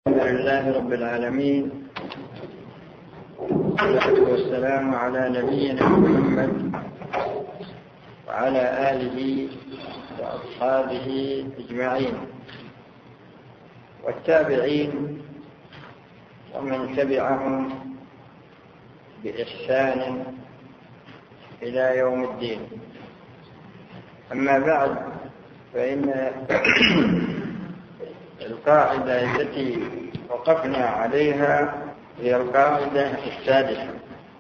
الحمد لله رب العالمين، والصلاة والسلام على نبينا محمد وعلى آله وأصحابه أجمعين والتابعين ومن تبعهم بإحسان إلى يوم الدين. أما بعد، فإن القاعدة التي وقفنا عليها هي القاعدة السادسة،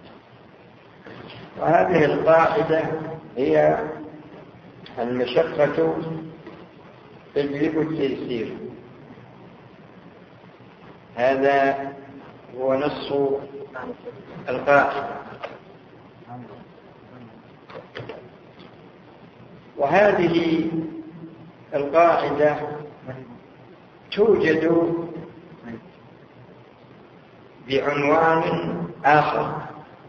وهذه القاعدة هي المشقة تجلب التيسير. هذا هو نص القاعدة، وهذه القاعدة توجد بعنوان آخر،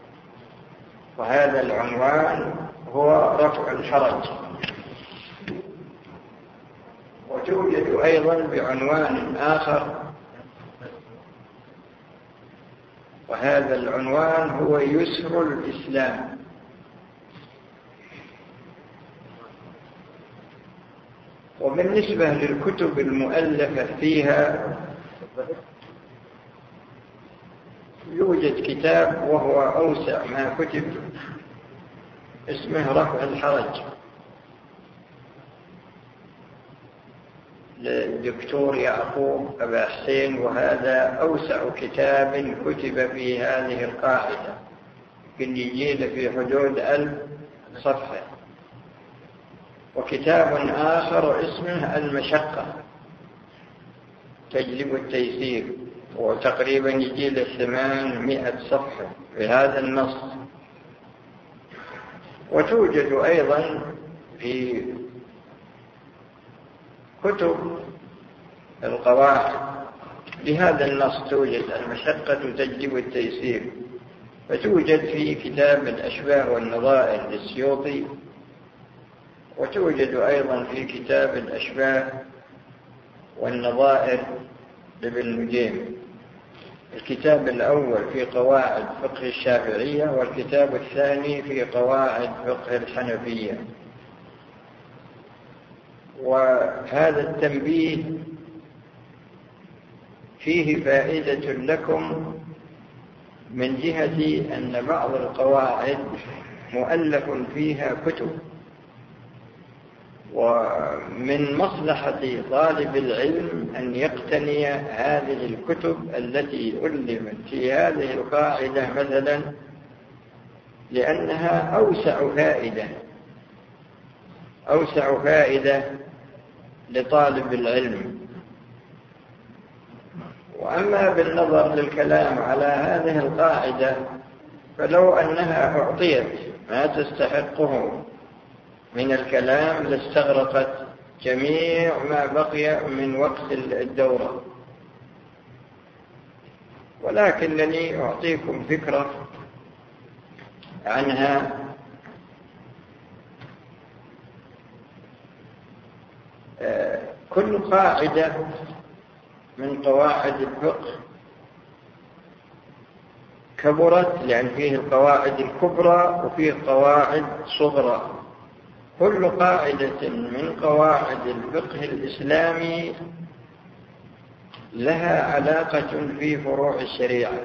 وهذا العنوان هو رفع الحرج، وتوجد أيضا بعنوان آخر، وهذا العنوان هو يسر الإسلام. وبالنسبة للكتب المؤلفة فيها، يوجد كتاب وهو أوسع ما كتب اسمه رفع الحرج للدكتور يعقوب أبا حسين، وهذا أوسع كتاب كتب في هذه القاعدة، بالنجيل في حدود 1000 صفحة. وكتاب آخر اسمه المشقة تجلب التيسير، وتقريبا يجي له 800 صفحة في هذا النص. وتوجد أيضا في كتب القواعد لهذا النص، توجد المشقة تجلب التيسير، فتوجد في كتاب الأشباه والنظائر للسيوطي، وتوجد أيضا في كتاب الأشباه والنظائر لابن نجيم. الكتاب الأول في قواعد فقه الشافعية، والكتاب الثاني في قواعد فقه الحنفية. وهذا التنبيه فيه فائدة لكم من جهة أن بعض القواعد مؤلف فيها كتب، ومن مصلحة طالب العلم أن يقتني هذه الكتب التي ألفت في هذه القاعدة مثلا، لأنها أوسع فائدة لطالب العلم. وأما بالنظر للكلام على هذه القاعدة، فلو أنها أعطيت ما تستحقه من الكلام لاستغرقت جميع ما بقي من وقت الدورة، ولكنني أعطيكم فكرة عنها. كل قاعدة من قواعد الفقه كبرت، لأن فيه القواعد الكبرى وفيه قواعد صغرى. كل قاعدة من قواعد الفقه الإسلامي لها علاقة في فروع الشريعة،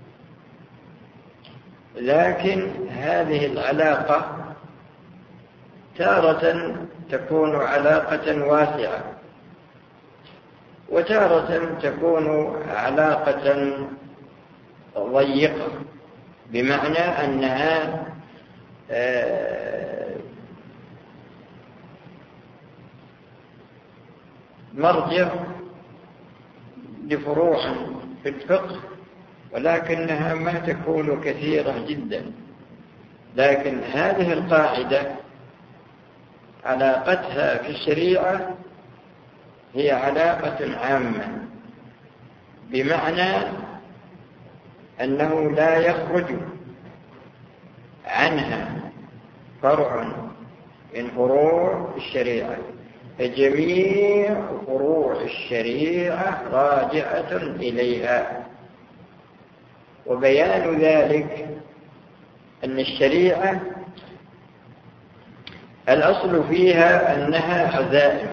لكن هذه العلاقة تارة تكون علاقة واسعة، وتارة تكون علاقة ضيقة، بمعنى أنها مرجع لفروع في الفقه، ولكنها ما تكون كثيرة جدا. لكن هذه القاعدة علاقتها في الشريعة هي علاقة عامة، بمعنى أنه لا يخرج عنها فرع من فروع الشريعة، فجميع فروع الشريعة راجعة إليها. وبيان ذلك أن الشريعة الأصل فيها أنها عزائم،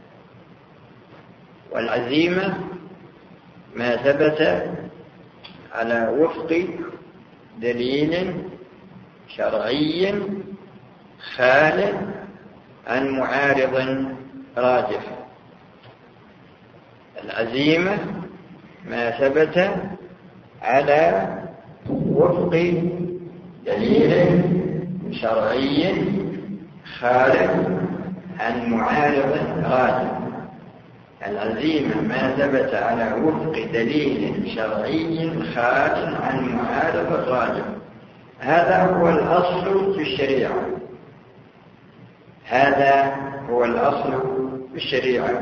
والعزيمة ما ثبت على وفق دليل شرعي خال عن معارض راجح. العزيمة ما ثبت على وفق دليل شرعي خال عن معارض راجح. العزيمة ما ثبت على وفق دليل شرعي خال عن معارض راجح. هذا هو الأصل في الشريعة، هذا هو الأصل في الشريعة.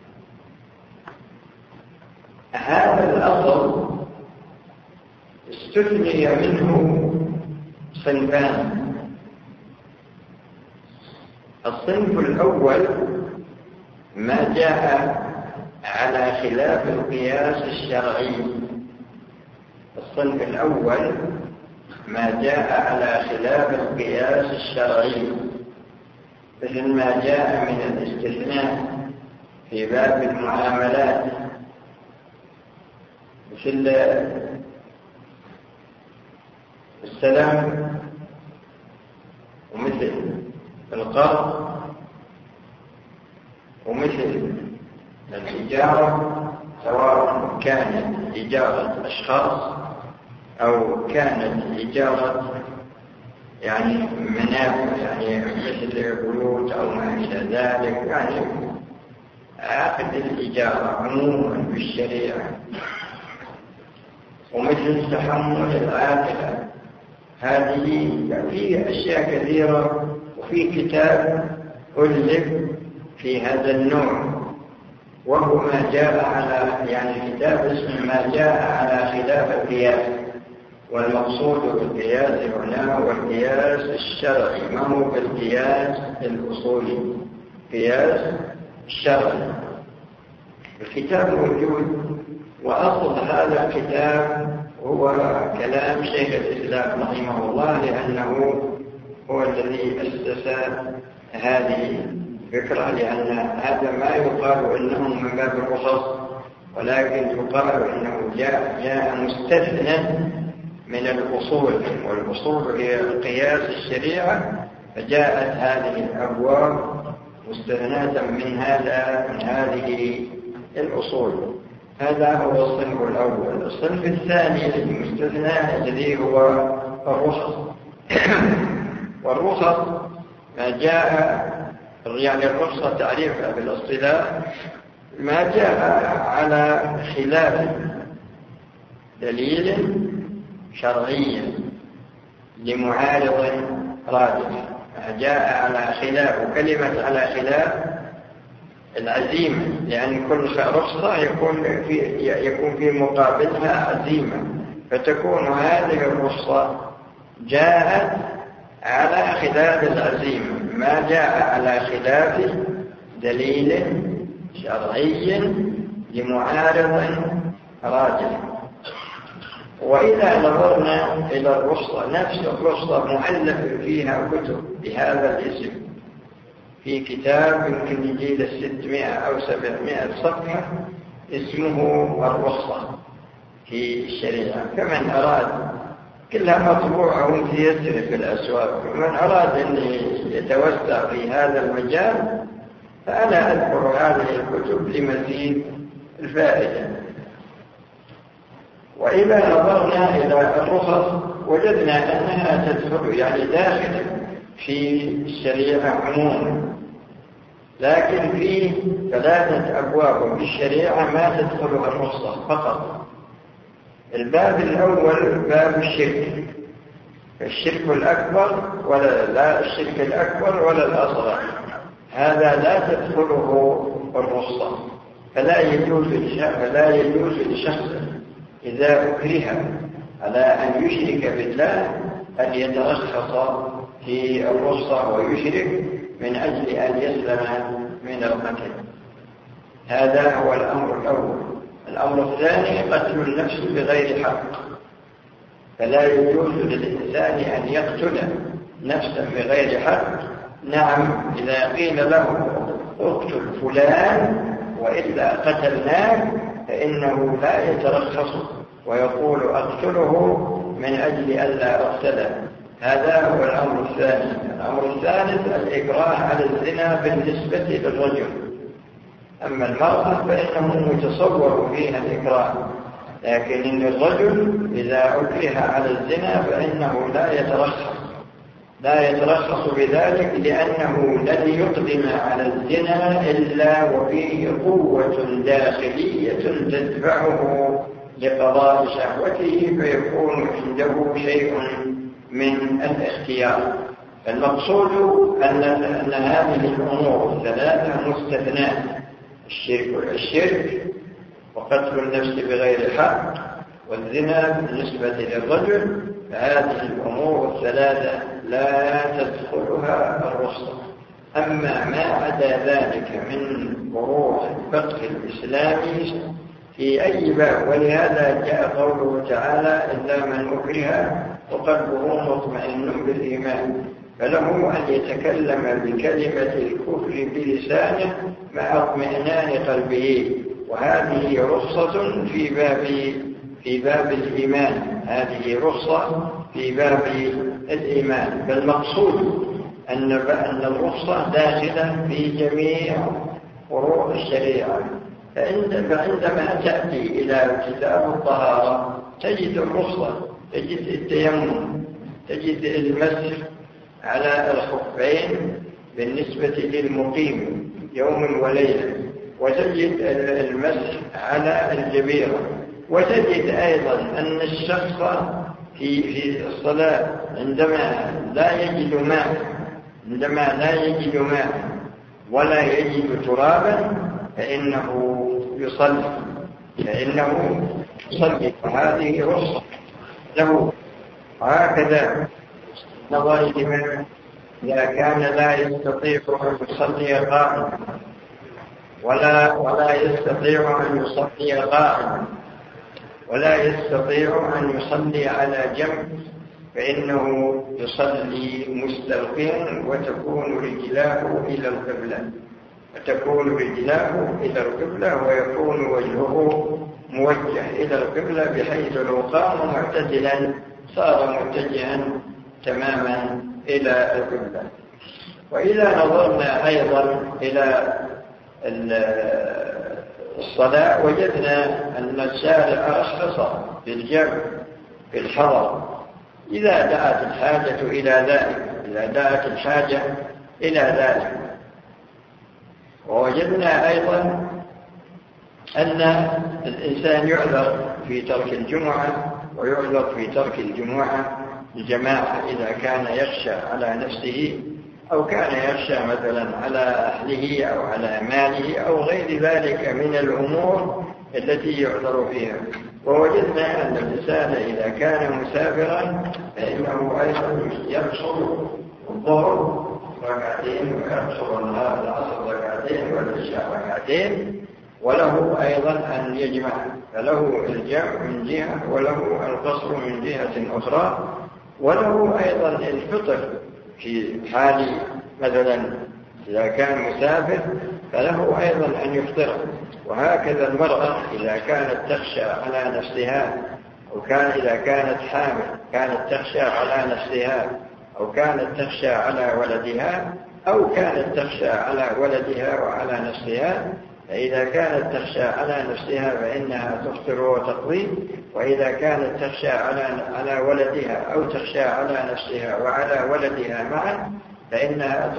هذا الأصل استثني منه صنفان. الصنف الأول ما جاء على خلاف القياس الشرعي. الصنف الأول ما جاء على خلاف القياس الشرعي، مثل ما جاء من الاستثناء في باب المعاملات، مثل السلام ومثل القرض ومثل الإجارة، سواء كانت إجارة أشخاص أو كانت إجارة يعني منافع، يعني مثل بيوت أو ما إلى ذلك، يعني عقد الإجارة عموما في الشريعة. ومثل تحمل العاقلة، هذه في أشياء كثيرة، وفي كتاب ألف في هذا النوع، وهو ما جاء على يعني كتاب اسمه ما جاء على خلاف القياس. والمقصود بالقياس هنا هو القياس الشرعي، ما هو بالقياس الأصولي، قياس الشرعي. الكتاب موجود، وأصل هذا الكتاب هو كلام شيخ الإسلام رحمه الله، لأنه هو الذي أسس هذه الفكرة. لأن هذا ما يقال إنه من باب الرخص، ولكن يقال إنه جاء مستثنى من الأصول، والأصول هي قياس الشريعة، فجاءت هذه الأبواب مستثناة من هذه الأصول. هذا هو الصنف الأول. الصنف الثاني المستثنى الذي هو الرخص. والرخص ما جاء يعني الرخصة تعريفها بالاصطلاح ما جاء على خلاف دليل شرعي لمعارض راجح، جاء على خلاف. وكلمة على خلاف العزيمة، لأن كل رخصة يكون في مقابلها عزيمة، فتكون هذه الرخصة جاءت على خلاف العزيمة، ما جاء على خلاف دليل شرعي لمعارض راجح. وإذا نظرنا إلى الرخصة، نفس الرخصة مؤلف فيها كتب بهذا الاسم، في كتاب يمكن يجيل 600 أو 700 صفحة اسمه الرخصة في الشريعة. فمن أراد، كلها مطبوعة ومتيسرة في الأسواق، ومن أراد أن يتوسع في هذا المجال فأنا أذكر هذه الكتب لمزيد الفائدة. وإذا نظرنا إلى الرخص وجدنا أنها تدخل يعني داخل في الشريعة عموما، لكن في 3 أبواب في الشريعة ما تدخلها الرخصة فقط. الباب الأول باب الشرك، الشرك الأكبر ولا الشرك الأكبر ولا الأصغر، هذا لا تدخله الرخصة. فلا يجوز لشخص إذا أكره على أن يشرك بالله أن يترخص في الرخصة ويشرك من أجل أن يسلم من من القتل. هذا هو الأمر الأول. الأمر الثاني قتل النفس بغير حق، فلا يجوز للإنسان أن يقتل نفسا بغير حق. نعم، إذا قيل له اقتل فلان وإلا قتلناك فإنه لا يترخص ويقول أقتله من أجل ألا أقتله. هذا هو الأمر الثاني. الأمر الثالث الإكراه على الزنا بالنسبة للرجل. أما المرأة فإنه متصور فيها الإكراه، لكن إن الرجل إذا أكره على الزنا فإنه لا يترخص بذلك، لأنه لن يقدم على الزنا إلا وفيه قوة داخلية تدفعه لقضاء شهوته، فيكون عنده شيء من الاختيار. المقصود أن هذه الأمور الثلاثة مستثنات: الشرك وقتل النفس بغير حق والزنا بالنسبة للرجل. هذه الأمور الثلاثة لا تدخلها الرخصة. أما ما عدا ذلك من فروع الفقه الإسلامي في أي باب، ولهذا جاء قوله تعالى: إلا من أكره وقلبه مطمئن بالإيمان، فله أن يتكلم بكلمة الكفر بلسانه مع اطمئنان قلبه. وهذه رخصة في باب الإيمان، هذه رخصة في باب الإيمان. فالمقصود أن الرخصة داخلة في جميع فروع الشريعة. فعندما تأتي إلى كتاب الطهارة تجد الرخصة، تجد التيمم، تجد المسح على الخفين بالنسبة للمقيم يوم وليلة، وتجد المسح على الجبيرة، وتجد أيضا أن الشخص في الصلاة عندما لا يجد ماء ولا يجد ترابا فإنه يصلي، وهذه رخصة له. هكذا نظر لمن إذا كان لا يستطيع أن يصلي قائما ولا يستطيع أن يصلي قائما ولا يستطيع أن يصلي على جنب، فإنه يصلي مستلقيا وتكون رجلاه إلى القبلة ويكون وجهه موجه إلى القبلة، بحيث لو قام معتدلا صار متجها تماما إلى القبلة. وإذا نظرنا أيضا إلى الصلاة وجدنا أن الشارع رخص بالجمع في الحضر إذا دعت الحاجة إلى ذلك. ووجدنا أيضا أن الإنسان يعذر في ترك الجمعة ويعذر في ترك الجماعة إذا كان يخشى على نفسه أو كان يخشى مثلا على أهله أو على ماله أو غير ذلك من الأمور التي يعذر فيها. ووجدنا أن الإنسان إذا كان مسافرا فإنه أيضا يقصر الظهر ركعتين ويقصر العصر ركعتين والعشاء ركعتين، وله أيضا أن يجمع، فله الجمع من جهة وله القصر من جهة أخرى، وله أيضا الفطر في حال مثلا إذا كان مسافر فله أيضا أن يفطر. وهكذا المرأة إذا كانت تخشى على نفسها إذا كانت حامل كانت تخشى على نفسها أو كانت تخشى على ولدها أو كانت تخشى على ولدها وعلى نفسها، فإذا كانت تخشى على نفسها فإنها تفطر وتقضي، وإذا كانت تخشى على ولدها أو تخشى على نفسها وعلى ولدها معا فإنها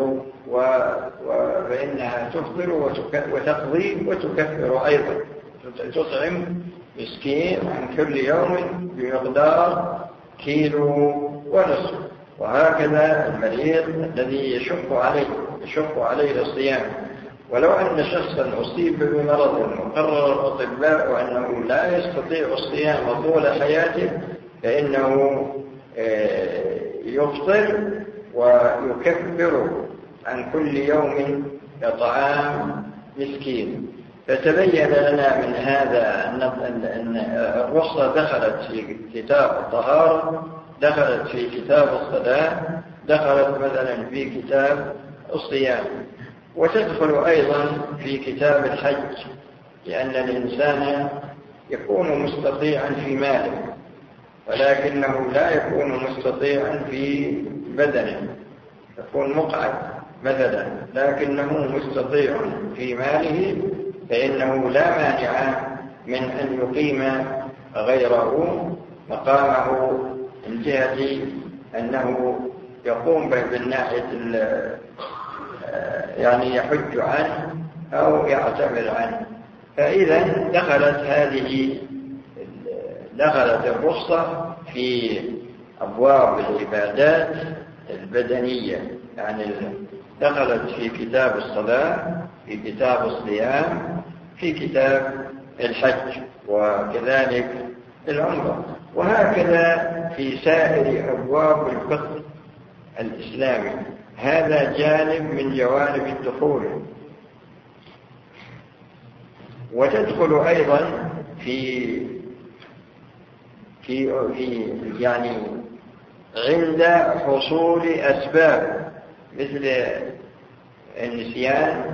تفطر وتقضي وتكفر أيضا، تطعم مسكين عن كل يوم بمقدار 1.5 كيلو. وهكذا المريض الذي يشق عليه الصيام، ولو أن شخصا أصيب بمرض وقرر الأطباء أنه لا يستطيع الصيام طول حياته فإنه يفطر ويكفر عن كل يوم كطعام مسكين. فتبين لنا من هذا أن الرخصة دخلت في كتاب الطهارة، دخلت في كتاب الصلاة، دخلت مثلا في كتاب الصيام، وتدخل أيضا في كتاب الحج، لأن الإنسان يكون مستطيعا في ماله ولكنه لا يكون مستطيعا في بدنه، يكون مقعد مثلا لكنه مستطيع في ماله، فإنه لا مانع من أن يقيم غيره مقامه من جهة أنه يقوم بالناحية يعني يحج عنه أو يعتمر عنه. فإذا دخلت الرخصة في أبواب العبادات البدنية، يعني دخلت في كتاب الصلاة، في كتاب الصيام، في كتاب الحج، وكذلك العمرة، وهكذا في سائر أبواب الفقه الإسلامي. هذا جانب من جوانب الدخول. وتدخل أيضا في يعني عند حصول أسباب مثل النسيان،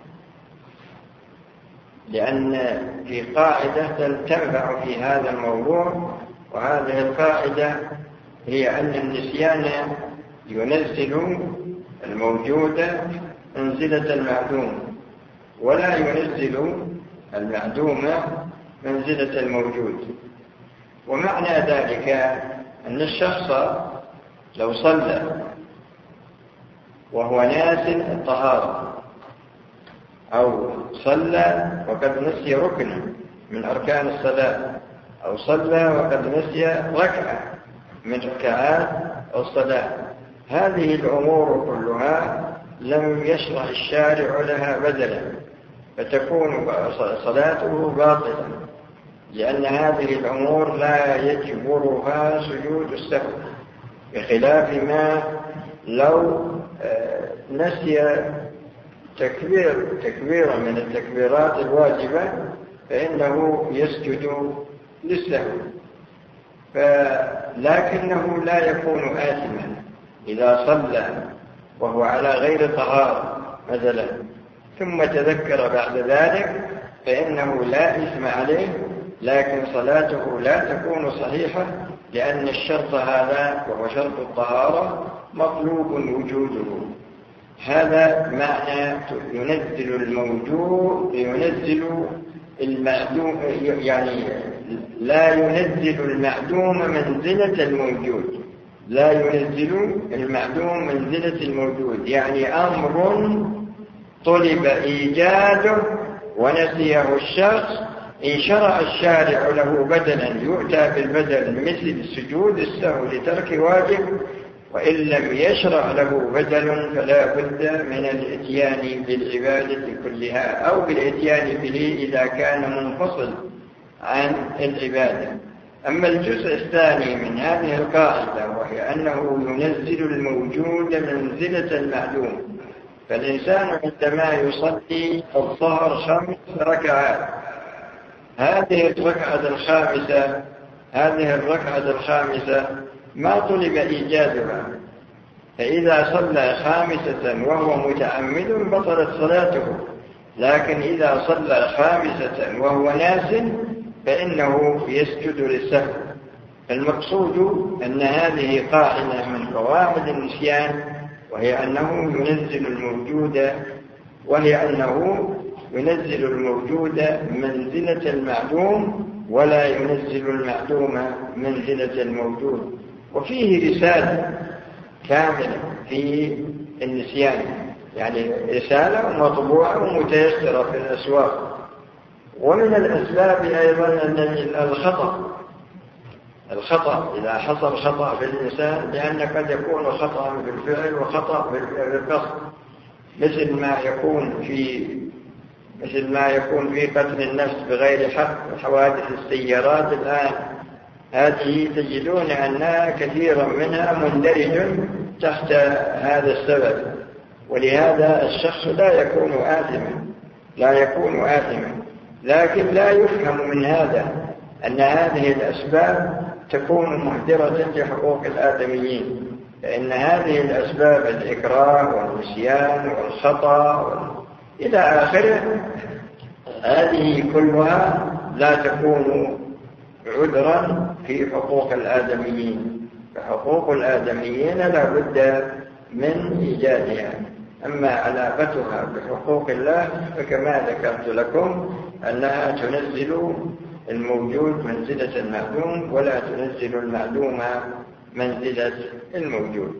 لأن في قاعدة تنفع في هذا الموضوع، وهذه القاعدة هي أن النسيان ينزل الموجود منزلة المعدوم، ولا ينزل المعدوم منزلة الموجود. ومعنى ذلك أن الشخص لو صلى وهو ناس الطهارة، أو صلى وقد نسي ركنا من أركان الصلاة، أو صلى وقد نسي ركعة من ركعات الصلاة، هذه الأمور كلها لم يشرع الشارع لها بدلا، فتكون صلاته باطلة، لأن هذه الأمور لا يجبرها سجود السهو، بخلاف ما لو نسي تكبيرا من التكبيرات الواجبة فإنه يسجد للسهو، لكنه لا يكون آثما إذا صلى وهو على غير طهارة مثلا ثم تذكر بعد ذلك فإنه لا إثم عليه، لكن صلاته لا تكون صحيحة، لأن الشرط هذا وهو شرط الطهارة مطلوب وجوده. هذا معنى ينزل الموجود، ينزل المعدوم، يعني لا ينزل المعدوم منزلة الموجود، لا ينزل المعدوم منزلة الموجود، يعني أمر طلب إيجاده ونسيه الشخص، إن شرع الشارع له بدلا يؤتى بالبدل مثل سجود السهو لترك واجب، وإن لم يشرع له بدل فلا بد من الاتيان بالعبادة كلها، أو بالاتيان به إذا كان منفصل عن العبادة. أما الجزء الثاني من هذه القاعدة وهي أنه ينزل الموجود منزلة المعدوم، فالإنسان عندما يصلي الظهر 5 ركعات، هذه الركعة الخامسة ما طلب إيجادها، فإذا صلى 5 وهو متعمد بطلت صلاته، لكن إذا صلى 5 وهو ناس فإنه يسجد للسهو. المقصود أن هذه قاعدة من قواعد النسيان، وهي أنه ينزل الموجود منزلة المعدوم، ولا ينزل المعدوم منزلة الموجود. وفيه رسالة كاملة في النسيان، يعني رسالة مطبوعة ومتيسرة في الأسواق. ومن الأسباب أيضا أن الخطأ إذا حصل خطأ في الإنسان، لأن قد يكون خطأ بالفعل وخطأ بالقصد، مثل ما يكون في قتل النفس بغير حق، حوادث السيارات الآن هذه تجدون أنها كثيرا منها مندرج تحت هذا السبب، ولهذا الشخص لا يكون آثما، لكن لا يفهم من هذا أن هذه الأسباب تكون مهدرة لحقوق الآدميين، فإن هذه الأسباب الإكراه والنسيان والخطأ إلى آخره هذه كلها لا تكون عذرا في حقوق الآدميين، فحقوق الآدميين لا بد من إيجادها. أما علاقتها بحقوق الله فكما ذكرت لكم أنها تنزل الموجود منزلة المعدوم ولا تنزل المعدوم منزلة الموجود.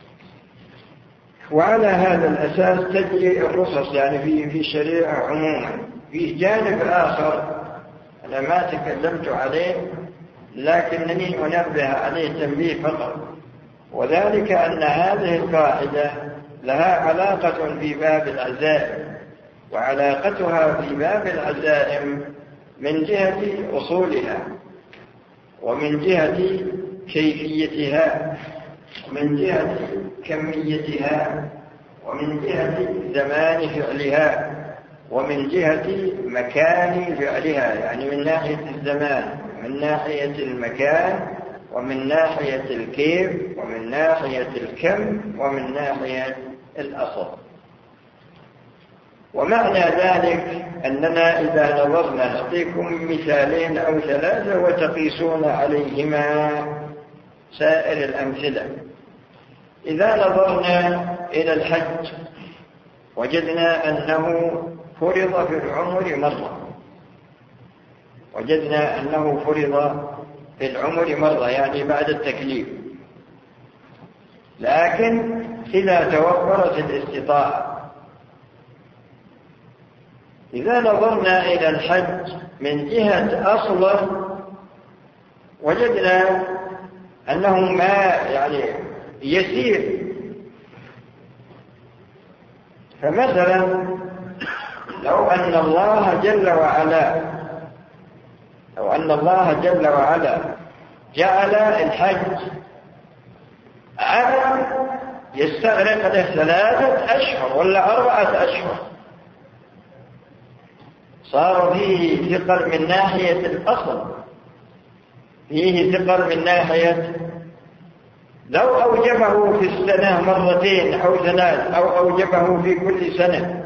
وعلى هذا الأساس تجري الرخص يعني في الشريعة عموما. في جانب آخر أنا ما تكلمت عليه لكنني أنبه عليه تنبيه فقط، وذلك أن هذه القاعدة لها علاقة في باب العزائم، وعلاقتها في باب العزائم من جهة أصولها ومن جهة كيفيتها ومن جهة كميتها ومن جهة زمان فعلها ومن جهة مكان فعلها، يعني من ناحية الزمان ومن ناحية المكان ومن ناحية الكيف ومن ناحية الكم ومن ناحية الأصل. ومعنى ذلك أننا إذا نظرنا نعطيكم مثالين أو ثلاثة وتقيسون عليهما سائر الأمثلة. إذا نظرنا إلى الحج وجدنا أنه فرض في العمر مرة، يعني بعد التكليف، لكن إذا توفرت الاستطاعة. إذا نظرنا إلى الحج من جهة أصله وجدنا أنه ما يعني يسير. فمثلا لو أن الله جل وعلا جعل الحج عمل يستغرق له 3 أشهر ولا 4 أشهر، صار فيه ثقل من ناحية الأصل، فيه ثقل من ناحية لو أوجبه في السنة 2 أو 3 أو أوجبه في كل سنة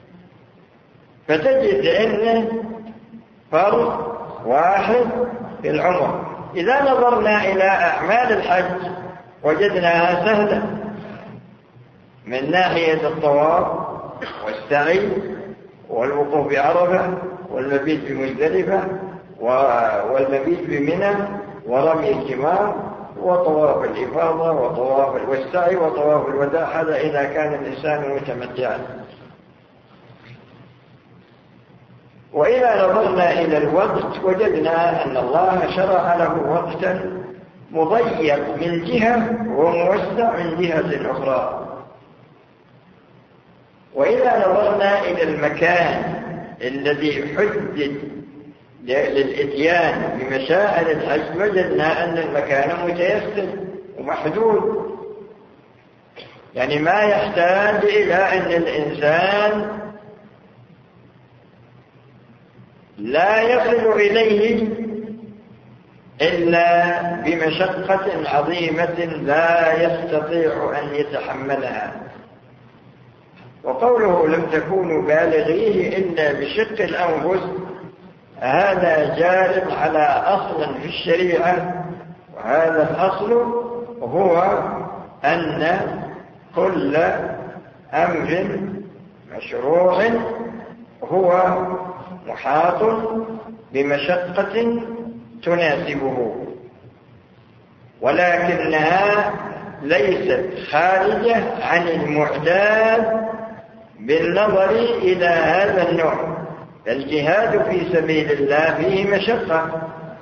فتجد أنه فرض واحد في العمر. إذا نظرنا إلى أعمال الحج وجدناها سهلة من ناحية الطواف والسعي والوقوف بعرفة والمبيت بمزدلفة والمبيت بمنى ورمي الجمار وطواف الإفاضة والسعي وطواف الوداع، هذا إذا كان الإنسان متمتعا. وإذا نظرنا إلى الوقت وجدنا أن الله شرع له وقتا مضيق من جهة وموسع من جهة أخرى. وإذا نظرنا إلى المكان الذي حدد للإتيان بمشاعر الحج وجدنا أن المكان متيسر ومحدود، يعني ما يحتاج إلى أن الإنسان لا يصل إليه إلا بمشقة عظيمة لا يستطيع أن يتحملها. وقوله لم تكونوا بالغيه إلا بشق الأنفس هذا جار على أصل في الشريعة، وهذا الأصل هو أن كل أمر مشروع هو محاط بمشقة تناسبه، ولكنها ليست خارجة عن المعتاد بالنظر إلى هذا النوع. الجهاد في سبيل الله فيه مشقة،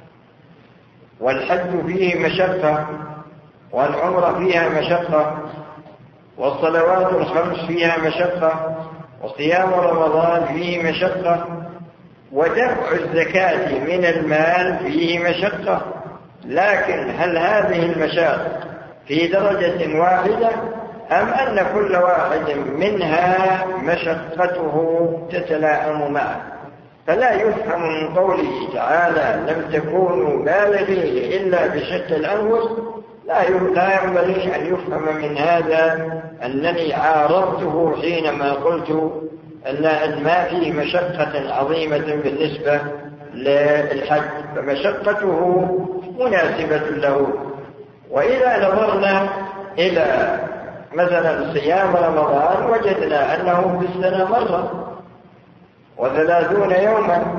والحج فيه مشقة، والعمرة فيها مشقة، والصلوات الخمس فيها مشقة، وصيام رمضان فيه مشقة، ودفع الزكاة من المال فيه مشقة. لكن هل هذه المشاق في درجة واحدة أم أن كل واحد منها مشقته تتلائم معه؟ فلا يفهم من قوله تعالى لم تكونوا بالغين إلا بشق الأنفس، لا ينبغي أن يفهم من هذا أنني عارضته حينما قلت أن ما فيه مشقة عظيمة بالنسبة للحج، فمشقته مناسبة له. وإذا نظرنا إلى مثلا صيام رمضان وجدنا أنه في السنة مرة و30 يوما،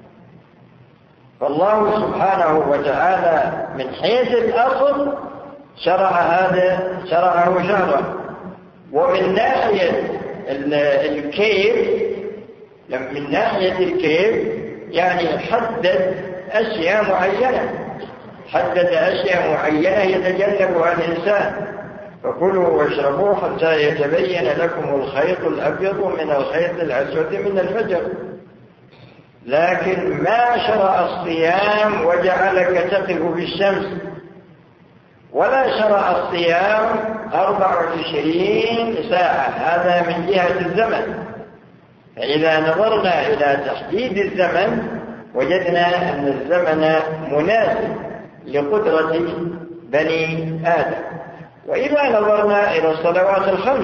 فالله سبحانه وتعالى من حيث الأصل شرعه شهرا، ومن ناحية الكيف يعني حدد أشياء معينة يتجنبها الإنسان. فكلوا واشربوا حتى يتبين لكم الخيط الأبيض من الخيط الأسود من الفجر، لكن ما شرع الصيام وجعلك تقف في الشمس، ولا شرع الصيام 24 ساعة، هذا من جهة الزمن. فإذا نظرنا إلى تحديد الزمن وجدنا أن الزمن مناسب لقدرة بني آدم. وإذا نظرنا إلى الصلوات الخمس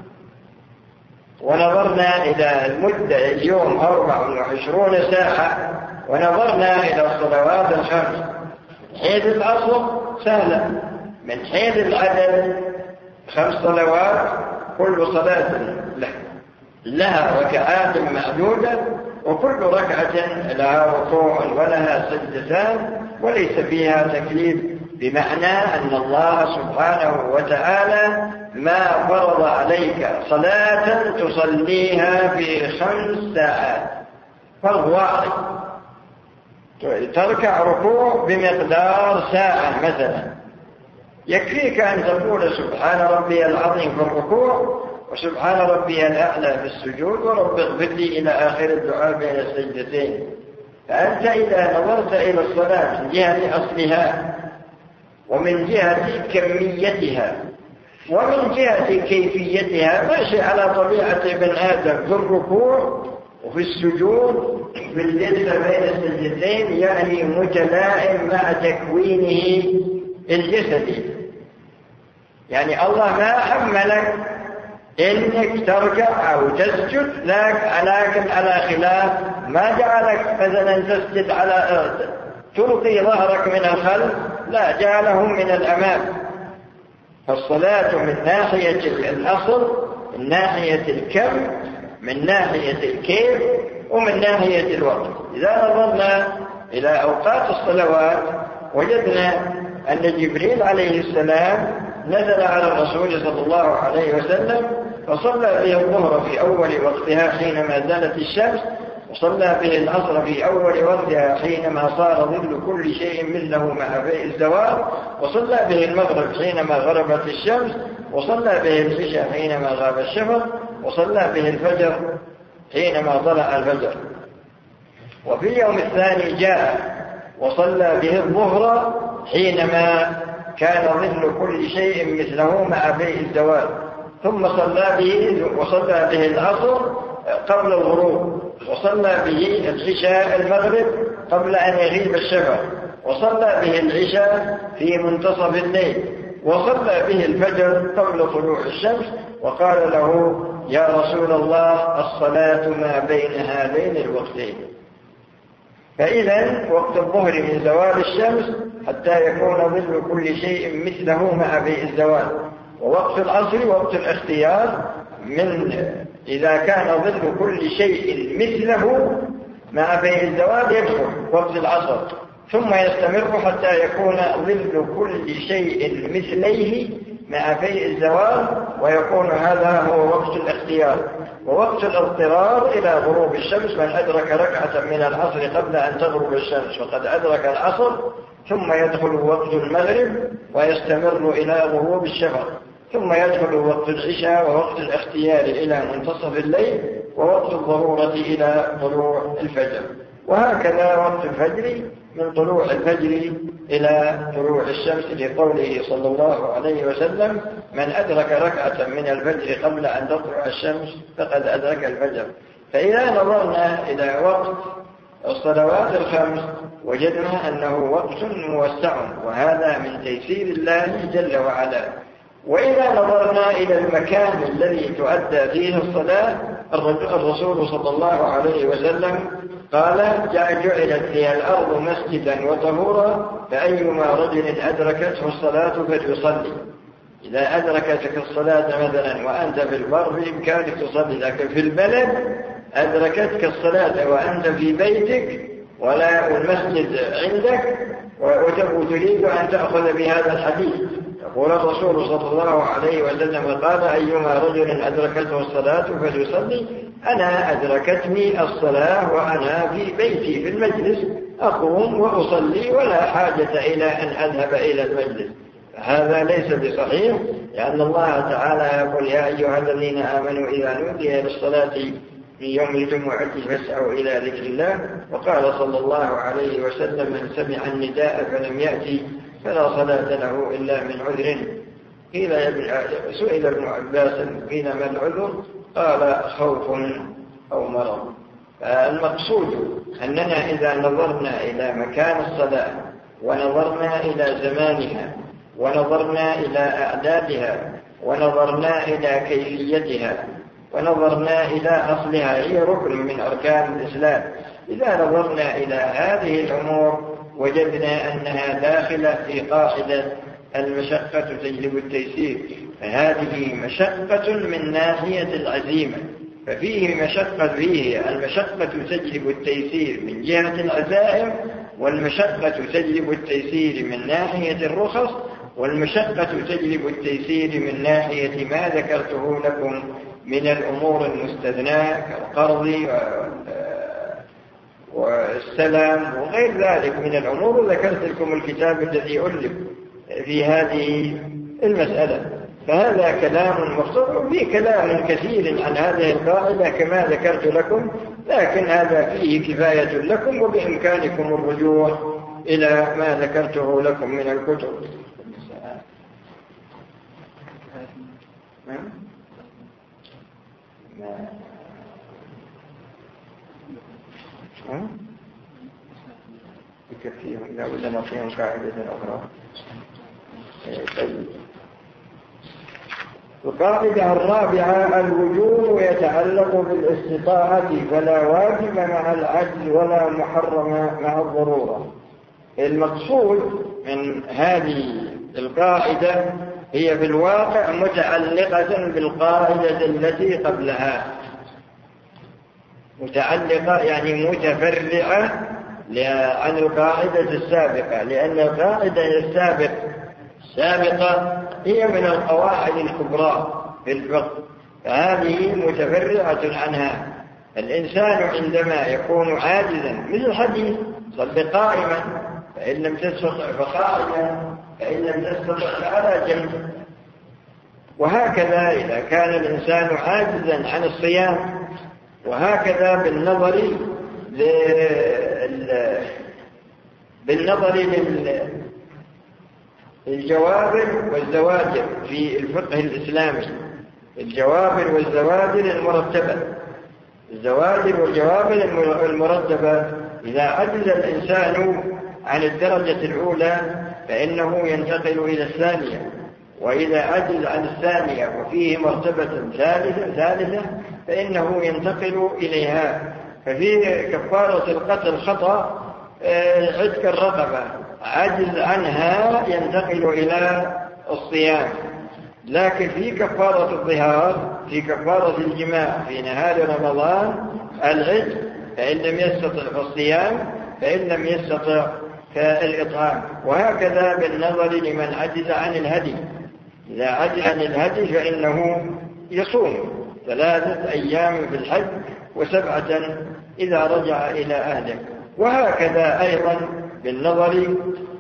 ونظرنا إلى المدة اليوم 24 ساعة ونظرنا إلى الصلوات الخمس، من حيث الأصل سهلة، من حيث العدد 5 صلوات كل صلاة لها ركعات معدودة، وكل ركعة لها ركوع ولها سجدتان، وليس فيها تكليف، بمعنى أن الله سبحانه وتعالى ما فرض عليك صلاة تصليها في 5 ساعات، فرض واحد، تركع ركوع بمقدار ساعة مثلا، يكفيك أن تقول سبحان ربي العظيم في الركوع وسبحان ربي الأعلى في السجود ورب اغفر لي إلى آخر الدعاء بين السجدتين. فأنت إذا نظرت إلى الصلاة من جهة أصلها ومن جهة كميتها ومن جهة كيفيتها ماشي على طبيعة ابن آدم، في الركوع وفي السجود في الجلسة بين السجدتين، يعني متلائم مع تكوينه الجسدي. يعني الله ما حملك إنك تركع أو تسجد، لكن على خلاف ما جعلك مثلا تسجد على تلقي ظهرك من الخلف، لا، جعلهم من الأمام. فالصلاة من ناحية الأصل، من ناحية الكم، من ناحية الكيف، ومن ناحية الوقت. إذا نظرنا إلى أوقات الصلوات وجدنا أن جبريل عليه السلام نزل على الرسول صلى الله عليه وسلم فصلى به الظهر في أول وقتها حينما زالت الشمس، وصلى به العصر في أول وقتها حينما صار ظل كل شيء مثله مع فيء الزوال، وصلى به المغرب حينما غربت الشمس، وصلى به العشاء حينما غاب الشفق، وصلى به الفجر حينما طلع الفجر. وفي اليوم الثاني جاء وصلى به الظهر حينما كان ظل كل شيء مثله مع فيء الزوال، ثم وصلى به العصر قبل الغروب، وصلى به العشاء المغرب قبل أن يغيب الشفق، وصلى به العشاء في منتصف الليل، وصلى به الفجر قبل طلوع الشمس، وقال له يا رسول الله الصلاة ما بين هذين الوقتين. فإذا وقت الظهر من زوال الشمس حتى يكون ظل كل شيء مثله مع فيء الزوال، ووقت العصر وقت الاختيار من إذا كان ظل كل شيء مثله مع فيء الزوال يدخل وقت العصر، ثم يستمر حتى يكون ظل كل شيء مثليه مع فيء الزوال، ويكون هذا هو وقت الاختيار. ووقت الاضطرار إلى غروب الشمس، من أدرك ركعة من العصر قبل أن تغرب الشمس فقد أدرك العصر، ثم يدخل وقت المغرب ويستمر إلى غروب الشفق، ثم يدخل وقت العشاء ووقت الاختيار إلى منتصف الليل، ووقت الضرورة إلى طلوع الفجر. وهكذا وقت الفجر من طلوع الفجر إلى طلوع الشمس، لقوله صلى الله عليه وسلم: من أدرك ركعة من الفجر قبل أن تطلع الشمس فقد أدرك الفجر. فإذا نظرنا إلى وقت الصلوات الخمس وجدنا أنه وقت موسع، وهذا من تيسير الله جل وعلا. وإذا نظرنا إلى المكان الذي تؤدى فيه الصلاة، الرسول صلى الله عليه وسلم قال: جعلت لي الأرض مسجدا وطهورا، فأيما رجل أدركته الصلاة فليصلي. إذا أدركتك الصلاة مثلا وأنت في البر بإمكانك تصلي، لكن في البلد أدركتك الصلاة وأنت في بيتك ولا المسجد عندك وتريد أن تأخذ بهذا الحديث، يقول الرسول صلى الله عليه وسلم قال: أيما رجل أدركته الصلاة فليصلي. أنا أدركتني الصلاة وأنا في بيتي في المجلس، أقوم وأصلي ولا حاجة إلى أن أذهب إلى المجلس. هذا ليس بصحيح، لأن الله تعالى يقول: يا أيها الذين آمنوا إذا نودي للصلاة في يوم الجمعة فاسعوا إلى ذكر الله. وقال صلى الله عليه وسلم: من سمع النداء فلم يأتي فلا صلاة له إلا من عذر. سئل ابن عباس: قيل ما العذر؟ قال: خوف أو مرض. المقصود أننا إذا نظرنا إلى مكان الصلاة ونظرنا إلى زمانها ونظرنا إلى أعدادها ونظرنا إلى كيفيتها ونظرنا إلى أصلها، هي ركن من أركان الإسلام. إذا نظرنا إلى هذه الأمور وجدنا أنها داخلة في قاعدة المشقة تجلب التيسير، فهذه مشقة من ناحية العزيمة، ففيه المشقة تجلب التيسير من جهة العزائم، والمشقة تجلب التيسير من ناحية الرخص، والمشقة تجلب التيسير من ناحية ما ذكرته لكم من الأمور المستثناة كالقرض والسلام وغير ذلك من الأمور. ذكرت لكم الكتاب الذي ألف في هذه المسألة، فهذا كلام مختصر، وفيه كلام كثير عن هذه القاعدة كما ذكرت لكم، لكن هذا فيه كفاية لكم، وبإمكانكم الرجوع إلى ما ذكرته لكم من الكتب. يكفيهم إذا ولا نعطيهم قاعدة أخرى. طيب. القاعدة الرابعة: الوجوب يتعلق بالاستطاعة، فلا واجب مع العجز ولا محرم مع الضرورة. المقصود من هذه القاعدة هي في الواقع متعلقة بالقاعدة التي قبلها، متعلقة يعني متفرعة عن القاعدة السابقة، لأن القاعدة السابقة هي من القواعد الكبرى في الفقه، فهذه متفرعة عنها. الإنسان عندما يكون عاجزا، مثل حديث: صل قائما فإن لم تستطع فقاعدا فإن لم تستطع فعلى جنب. وهكذا إذا كان الإنسان عاجزا عن الصيام، وهكذا بالنظر للجوابر والزواجر في الفقه الإسلامي، الجوابر والزواجر المرتبة، الزواجر والجوابر المرتبة. إذا عجز الإنسان عن الدرجة الأولى فإنه ينتقل إلى الثانية، وإذا عجز عن الثانية وفيه مرتبة ثالثة فإنه ينتقل إليها. ففي كفارة القتل خطأ عتق الرقبة، عجز عنها ينتقل إلى الصيام. لكن في كفارة الظهار، في كفارة الجماع في نهار رمضان العتق، فإن لم يستطع فالصيام، فإن لم يستطع فالإطعام. وهكذا بالنظر لمن عجز عن الهدي، إذا عجز عن الهدي فإنه يصوم 3 أيام في الحج و7 إذا رجع إلى أهله. وهكذا أيضا بالنظر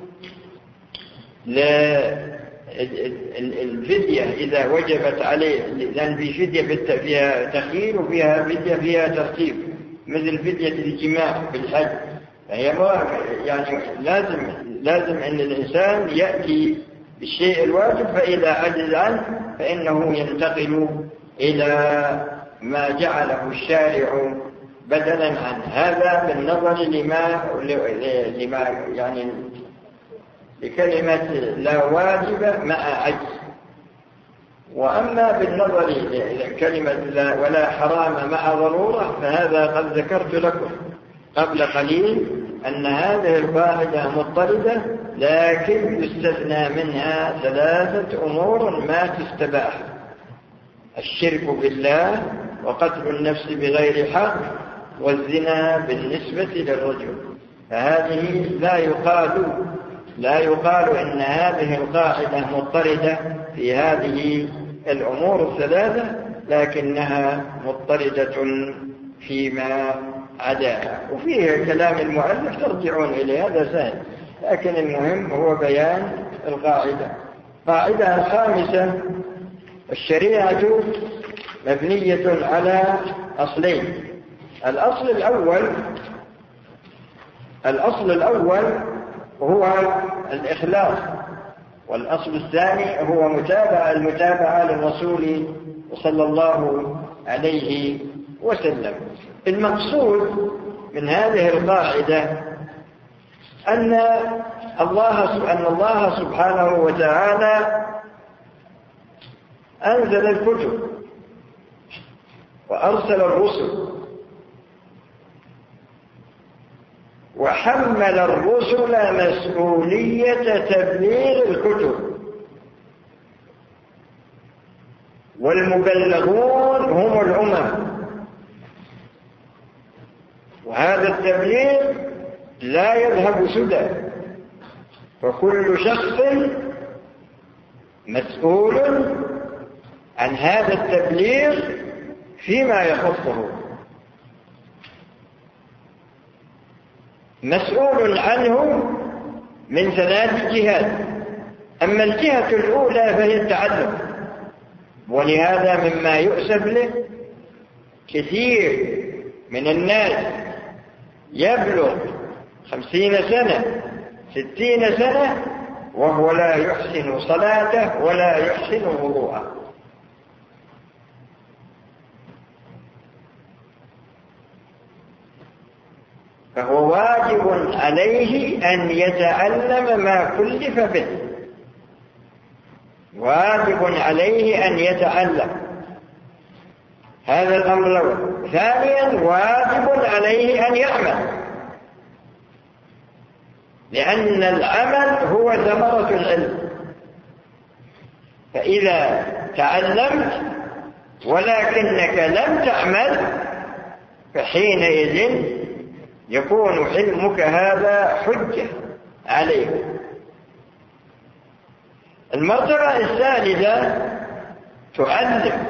للفدية إذا وجبت عليه، لأن في فدية فيها تخيير وفيها فدية فيها ترتيب، مثل فدية الجماع في الحج، يعني لازم أن الإنسان يأتي بالشيء الواجب، فإذا عجز عنه فإنه ينتقل إلى ما جعله الشارع بدلا عن هذا، بالنظر لما يعني لكلمة لا واجب مع عجز. وأما بالنظر لكلمة ولا حرام مع ضرورة، فهذا قد ذكرت لكم قبل قليل أن هذه القاعدة مضطردة، لكن يستثنى منها 3 أمور ما تستباح: الشرك بالله، وقتل النفس بغير حق، والزنا بالنسبة للرجل. فهذه لا يقال إن هذه القاعدة مضطردة في هذه الأمور 3، لكنها مضطردة فيما عداها. وفيه كلام المؤلف ترجعون إليه، هذا سهل، لكن المهم هو بيان القاعدة. قاعدة الخامسة: الشريعة مبنية على أصلين. الأصل الأول هو الإخلاص، والأصل الثاني هو المتابعة للرسول صلى الله عليه وسلم. المقصود من هذه القاعدة أن الله سبحانه وتعالى أنزل الكتب وأرسل الرسل، وحمل الرسل مسؤولية تبليغ الكتب، والمبلغون هم الأمم. وهذا التبليغ لا يذهب سدى، فكل شخص مسؤول عن هذا التبليغ فيما يخصه، مسؤول عنه من 3 جهات. أما الجهة الأولى فهي التعلم، ولهذا مما يؤسف له كثير من الناس يبلغ 50 سنة 60 سنة وهو لا يحسن صلاته ولا يحسن وضوءه. فهو واجب عليه أن يتعلم ما كلف به، واجب عليه أن يتعلم، هذا الأمر الأول. ثانيا، واجب عليه أن يعمل، لأن العمل هو ثمرة العلم. فإذا تعلمت ولكنك لم تعمل فحينئذ يكون علمك هذا حجة عليك. المرتبة الثالثة تعلم،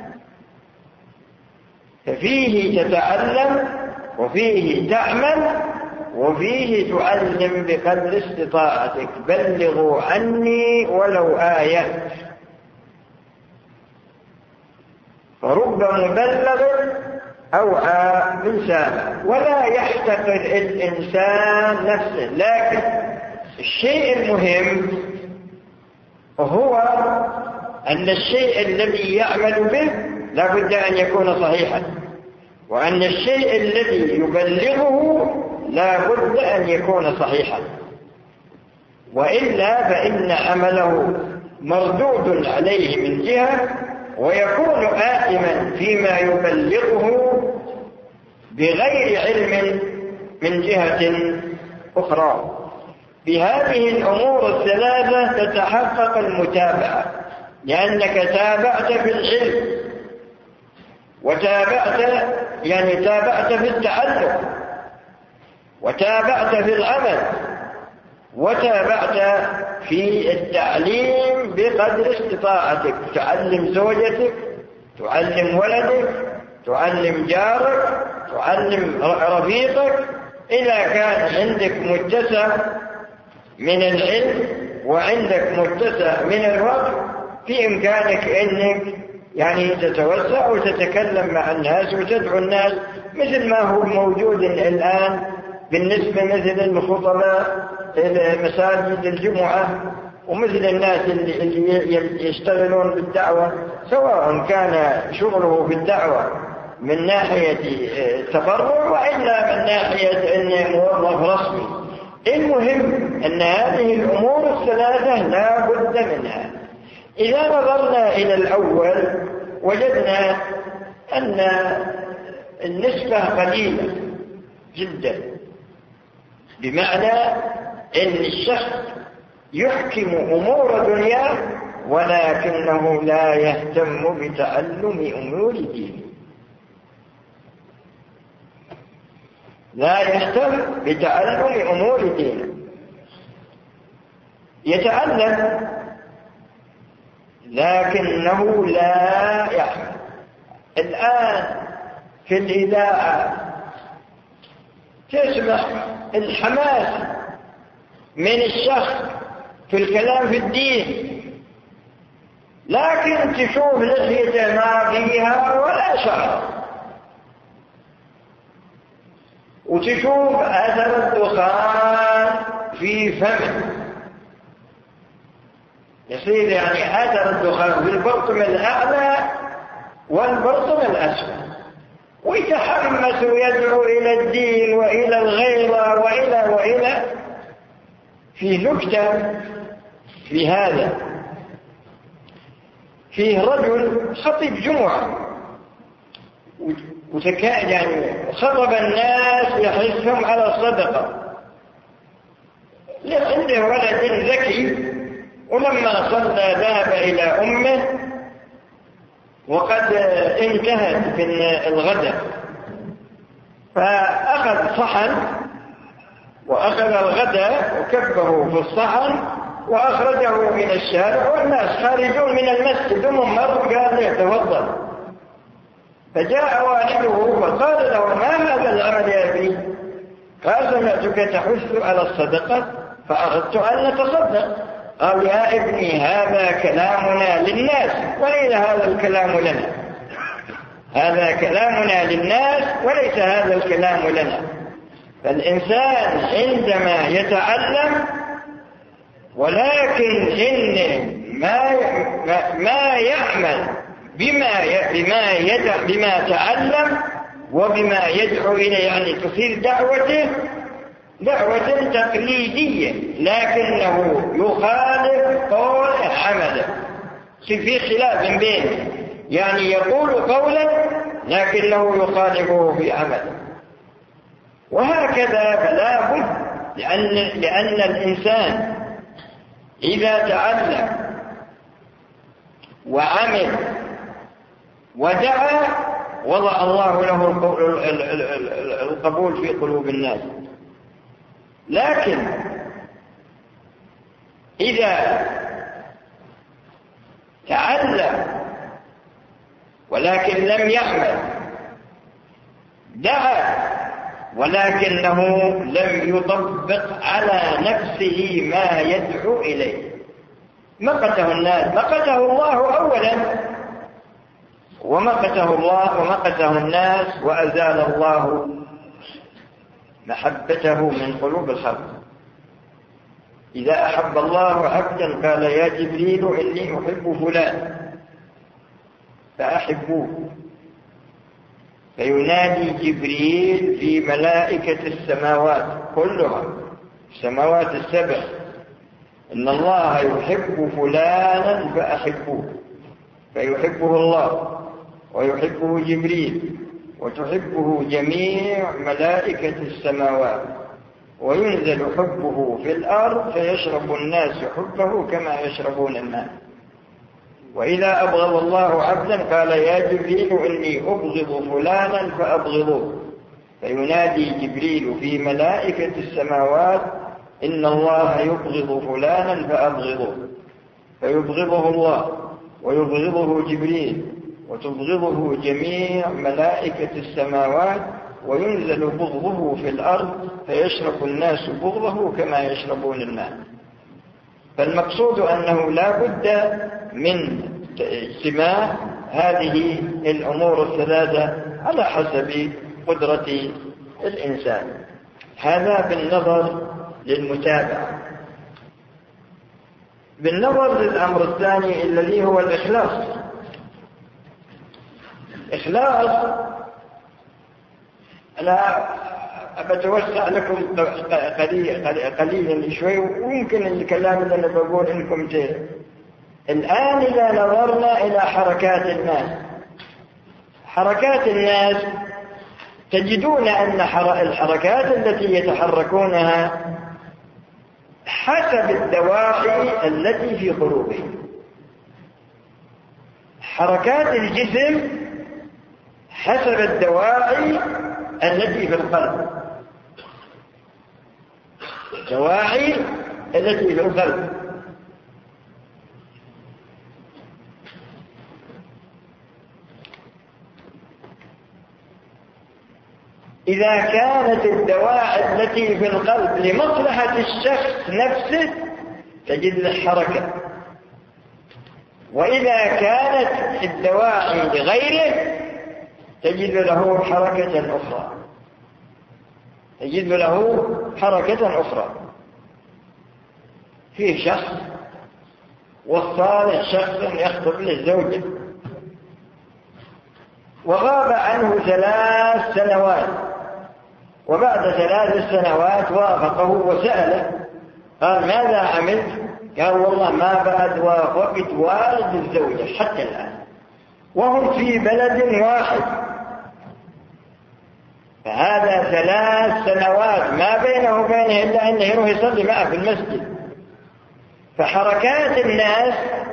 ففيه تتعلم وفيه تعمل وفيه تعلم بقدر استطاعتك. بلغوا عني ولو آية، فرب مبلغ أوعى من سامع. ولا يحتقر الإنسان نفسه، لكن الشيء المهم هو أن الشيء الذي يعمل به لا بد أن يكون صحيحا، وأن الشيء الذي يبلغه لا بد أن يكون صحيحا، وإلا فإن عمله مردود عليه من جهة، ويكون آثما فيما يبلغه بغير علم من جهة أخرى. بهذه الأمور الثلاثة تتحقق المتابعة، لأنك تابعت في العلم، تابعت في التعلم، وتابعت في العمل، وتابعت في التعليم بقدر استطاعتك. تعلم زوجتك، تعلم ولدك، تعلم جارك، تعلم رفيقك. إذا كان عندك متسع من العلم وعندك متسع من الوقت، في إمكانك أنك تتوسع وتتكلم مع الناس وتدعو الناس، مثل ما هو موجود الآن بالنسبة مثل الخطباء مساجد الجمعة ومثل الناس اللي يشتغلون بالدعوة، سواء كان شغله في الدعوة من ناحية تبرع وإلا من ناحية أنه موظف رسمي. المهم أن هذه الأمور الثلاثة لا بد منها. إذا نظرنا إلى الأول وجدنا أن النسبة قليلة جدا، بمعنى أن الشخص يحكم أمور دنياه ولكنه لا يهتم بتعلم أمور دينه، لا يهتم بتعلم أمور دينه، يتعلم لكنه لا يعمل. الآن في الإذاعة تسمع الحماس من الشخص في الكلام في الدين، لكن تشوف لحيته ما فيها ولا شعر، وتشوف أثر الدخان في فمه، يصير يعني أثر الدخان في البرطم الأعلى والبرطم الأسفل، ويتحمس ويدعو إلى الدين وإلى الغيرة وإلى في نكتة في هذا. فيه رجل خطيب جمعة يعني خطب الناس يحثهم على الصدقة، عنده ولد ذكي، ولما صلى ذهب إلى أمه وقد انتهت من الغداء، فأخذ صحن وأخذ الغداء وكبه في الصحن وأخرجه من الشارع، والناس خارجون من المسجد وممر، قال له تفضل. فجاء والده فقال له ما هذا العمل يا ابني؟ قال سمعتك تحث على الصدقة فأردت أن نتصدق. قال يا ابني هذا كلامنا للناس وليس هذا الكلام لنا، هذا كلامنا للناس وليس هذا الكلام لنا. فالإنسان عندما يتعلم ولكن إن ما يعمل بما تعلم وبما يدعو إليه، يعني تصير دعوة تقليدية لكنه يخالف قول عمله، في خلاف بينه، يعني يقول قولا لكنه يخالفه في عمله. وهكذا فلا بد، لأن الإنسان إذا تعلم وعمل ودعا وضع الله له القبول في قلوب الناس. لكن إذا تعلم ولكن لم يعمل، دعا ولكنه لم يطبق على نفسه ما يدعو إليه، مقته الناس، مقته الله أولا، ومقته الله ومقته الناس، وأزال الله محبته من قلوب الخلق. إذا أحب الله عبدا قال يا جبريل إني أحب فلان فأحبوه، فينادي جبريل في ملائكة السماوات كلها، السماوات السبع، إن الله يحب فلانا فأحبوه، فيحبه الله ويحبه جبريل وتحبه جميع ملائكة السماوات، وينزل حبه في الأرض فيشرب الناس حبه كما يشربون الماء. وإذا أبغض الله عبدا قال يا جبريل إني أبغض فلانا فأبغضوه، فينادي جبريل في ملائكة السماوات إن الله يبغض فلانا فأبغضوه، فيبغضه الله ويبغضه جبريل وتبغضه جميع ملائكة السماوات، وينزل بغضه في الأرض فيشرب الناس بغضه كما يشربون الماء. فالمقصود أنه لا بد من اجتماع هذه الأمور الثلاثة على حسب قدرة الإنسان. هذا بالنظر للمتابعة. بالنظر للأمر الثاني الذي هو الإخلاص. إخلاص أنا أتوسع لكم قليلا شوي، ويمكن الكلام اللي أنا بقول إنكم الآن إذا نظرنا إلى حركات الناس، حركات الناس تجدون أن الحركات التي يتحركونها حسب الدواعي التي في قلوبهم. حركات الجسم حسب الدواعي التي في القلب، الدواعي التي في القلب. إذا كانت الدواعي التي في القلب لمصلحة الشخص نفسه تجد له حركة، وإذا كانت الدواعي لغيره تجد له حركة أخرى، تجد له حركة أخرى. فيه شخص وصال شخص يخطب للزوجة وغاب عنه 3 سنوات، وبعد 3 سنوات وافقه وسأله قال ماذا عملت؟ قال والله ما بعد وافقت والد الزوجة حتى الآن، وهم في بلد واحد. فهذا 3 سنوات ما بينه وبينه إلا أنه يروح يصلي معه في المسجد. فحركات الناس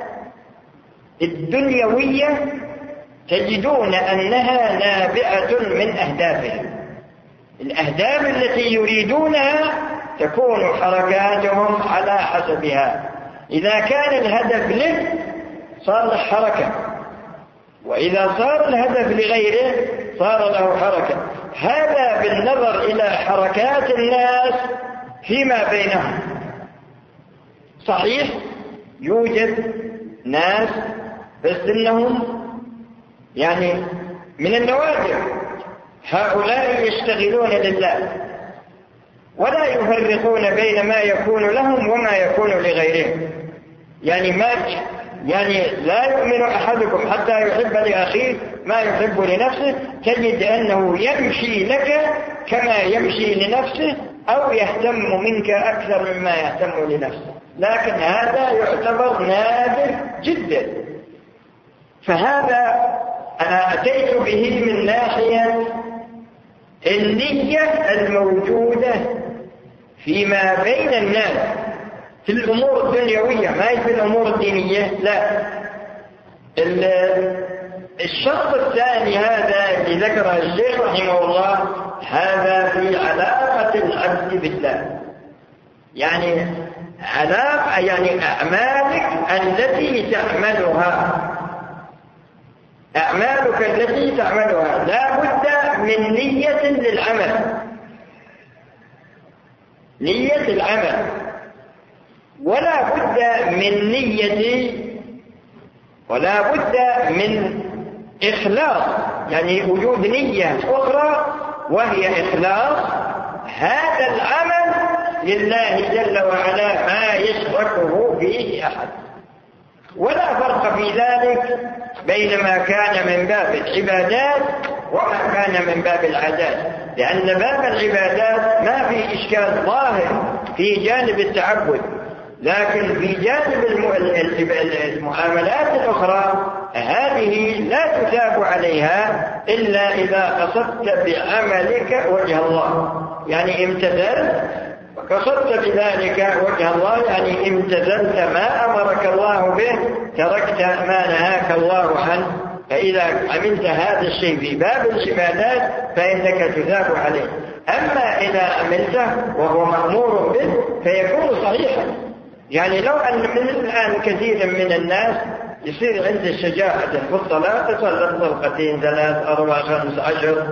الدنيوية تجدون أنها نابعة من أهدافهم. الأهداف التي يريدونها تكون حركاتهم على حسبها. إذا كان الهدف له صار له حركة، وإذا صار الهدف لغيره صار له حركة. هذا بالنظر إلى حركات الناس فيما بينهم. صحيح يوجد ناس بس إنهم يعني من النوادر، هؤلاء يشتغلون لله ولا يفرقون بين ما يكون لهم وما يكون لغيرهم. يعني لا يؤمن أحدكم حتى يحب لأخيه ما يحب لنفسه. تجد أنه يمشي لك كما يمشي لنفسه أو يهتم منك أكثر مما يهتم لنفسه، لكن هذا يعتبر نادر جدا. فهذا أنا أتيت به من ناحية النية الموجودة فيما بين الناس في الأمور الدنيوية، ما هي في الأمور الدينية. لا، الشرط الثاني هذا اللي ذكره الشيخ رحمه الله، هذا في علاقة العبد بالله، يعني علاقة يعني أعمالك التي تعملها، أعمالك التي تعملها لا بد من نية للعمل، نية العمل، ولا بد من نية، ولا بد من إخلاص، يعني وجود نية أخرى وهي إخلاص هذا العمل لله جل وعلا ما يشركه فيه أحد. ولا فرق في ذلك بين ما كان من باب العبادات وما كان من باب العادات، لأن باب العبادات ما في إشكال ظاهر في جانب التعبد، لكن في جانب المعاملات الأخرى هذه لا تثاب عليها إلا إذا قصدت بعملك وجه الله، يعني امتثلت وقصدت بذلك وجه الله، يعني امتثلت ما أمرك الله به، تركت ما نهاك الله عنه. فإذا عملت هذا الشيء في باب العبادات فإنك تثاب عليه. أما إذا عملته وهو مأمور به فيكون صحيحا. يعني لو أن من الآن كثير من الناس يصير عنده شجاعة في الصلاة، تصلي طلقتين 3 4 5 10،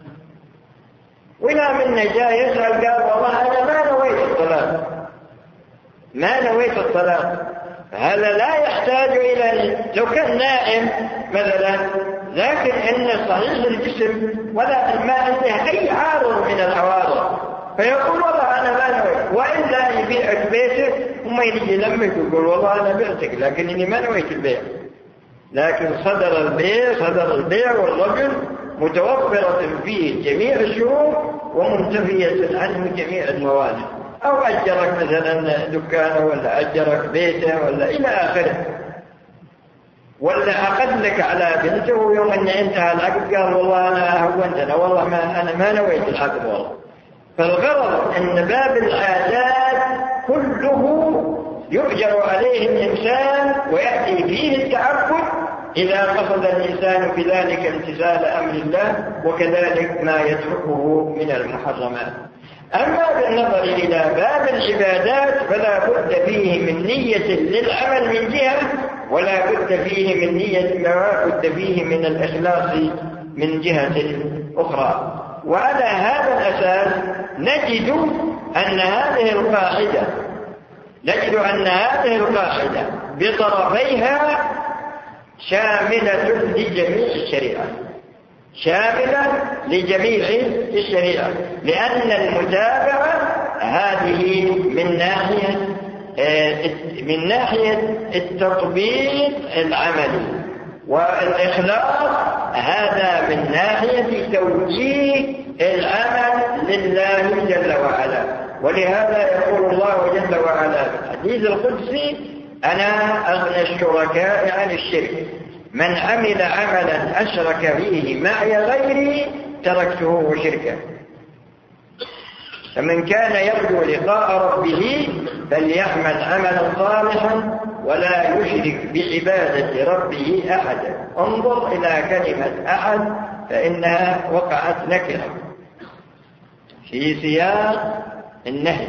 ولا منا جاء يسأل قال والله أنا ما نويت الصلاة، ما نويت الصلاة. هذا لا يحتاج إلى، لو كان نائم مثلا لكن إن صحيح الجسم ولا ما عنده أي عارض من العوارض، فيقول والله أنا ما نويت، وإلا يبيعك بيته وما يجي يلمك ويقول والله أنا بعتك لكنني ما نويت البيع. لكن صدر البيع والرجل متوفرة فيه جميع الشروط ومنتفية عنه جميع الموانع. أو أجرك مثلا دكانه ولا أجرك بيته ولا إلى آخره، ولا عقد لك على بنته ويوم أن انتهى العقد قال والله أنا هونت، أنا والله أنا ما نويت العقد والله. فالغرض أن باب العادات كله يؤجر عليه الإنسان ويأتي فيه التعبد إذا قصد الإنسان بذلك امتثال أمر الله، وكذلك ما يتركه من المحرمات. أما بالنظر إلى باب العبادات فلا بد فيه من نية للعمل من جهة، ولا بد فيه من الإخلاص من جهة أخرى. وعلى هذا الأساس نجد أن هذه القاعدة بطرفيها شاملة لجميع الشريعة، لأن المتابعة هذه من ناحية التطبيق العملي، والإخلاص هذا من ناحية توجيه العمل لله جل وعلا. ولهذا يقول الله جل وعلا في الحديث القدسي: أنا أغنى الشركاء عن الشرك، من عمل عملا أشرك فيه معي غيري تركته وشركه. فمن كان يرجو لقاء ربه فليعمل عملا صالحا ولا يشرك بعبادة ربه أحدا. انظر إلى كلمة أحد فإنها وقعت نكرة في سياق النهي،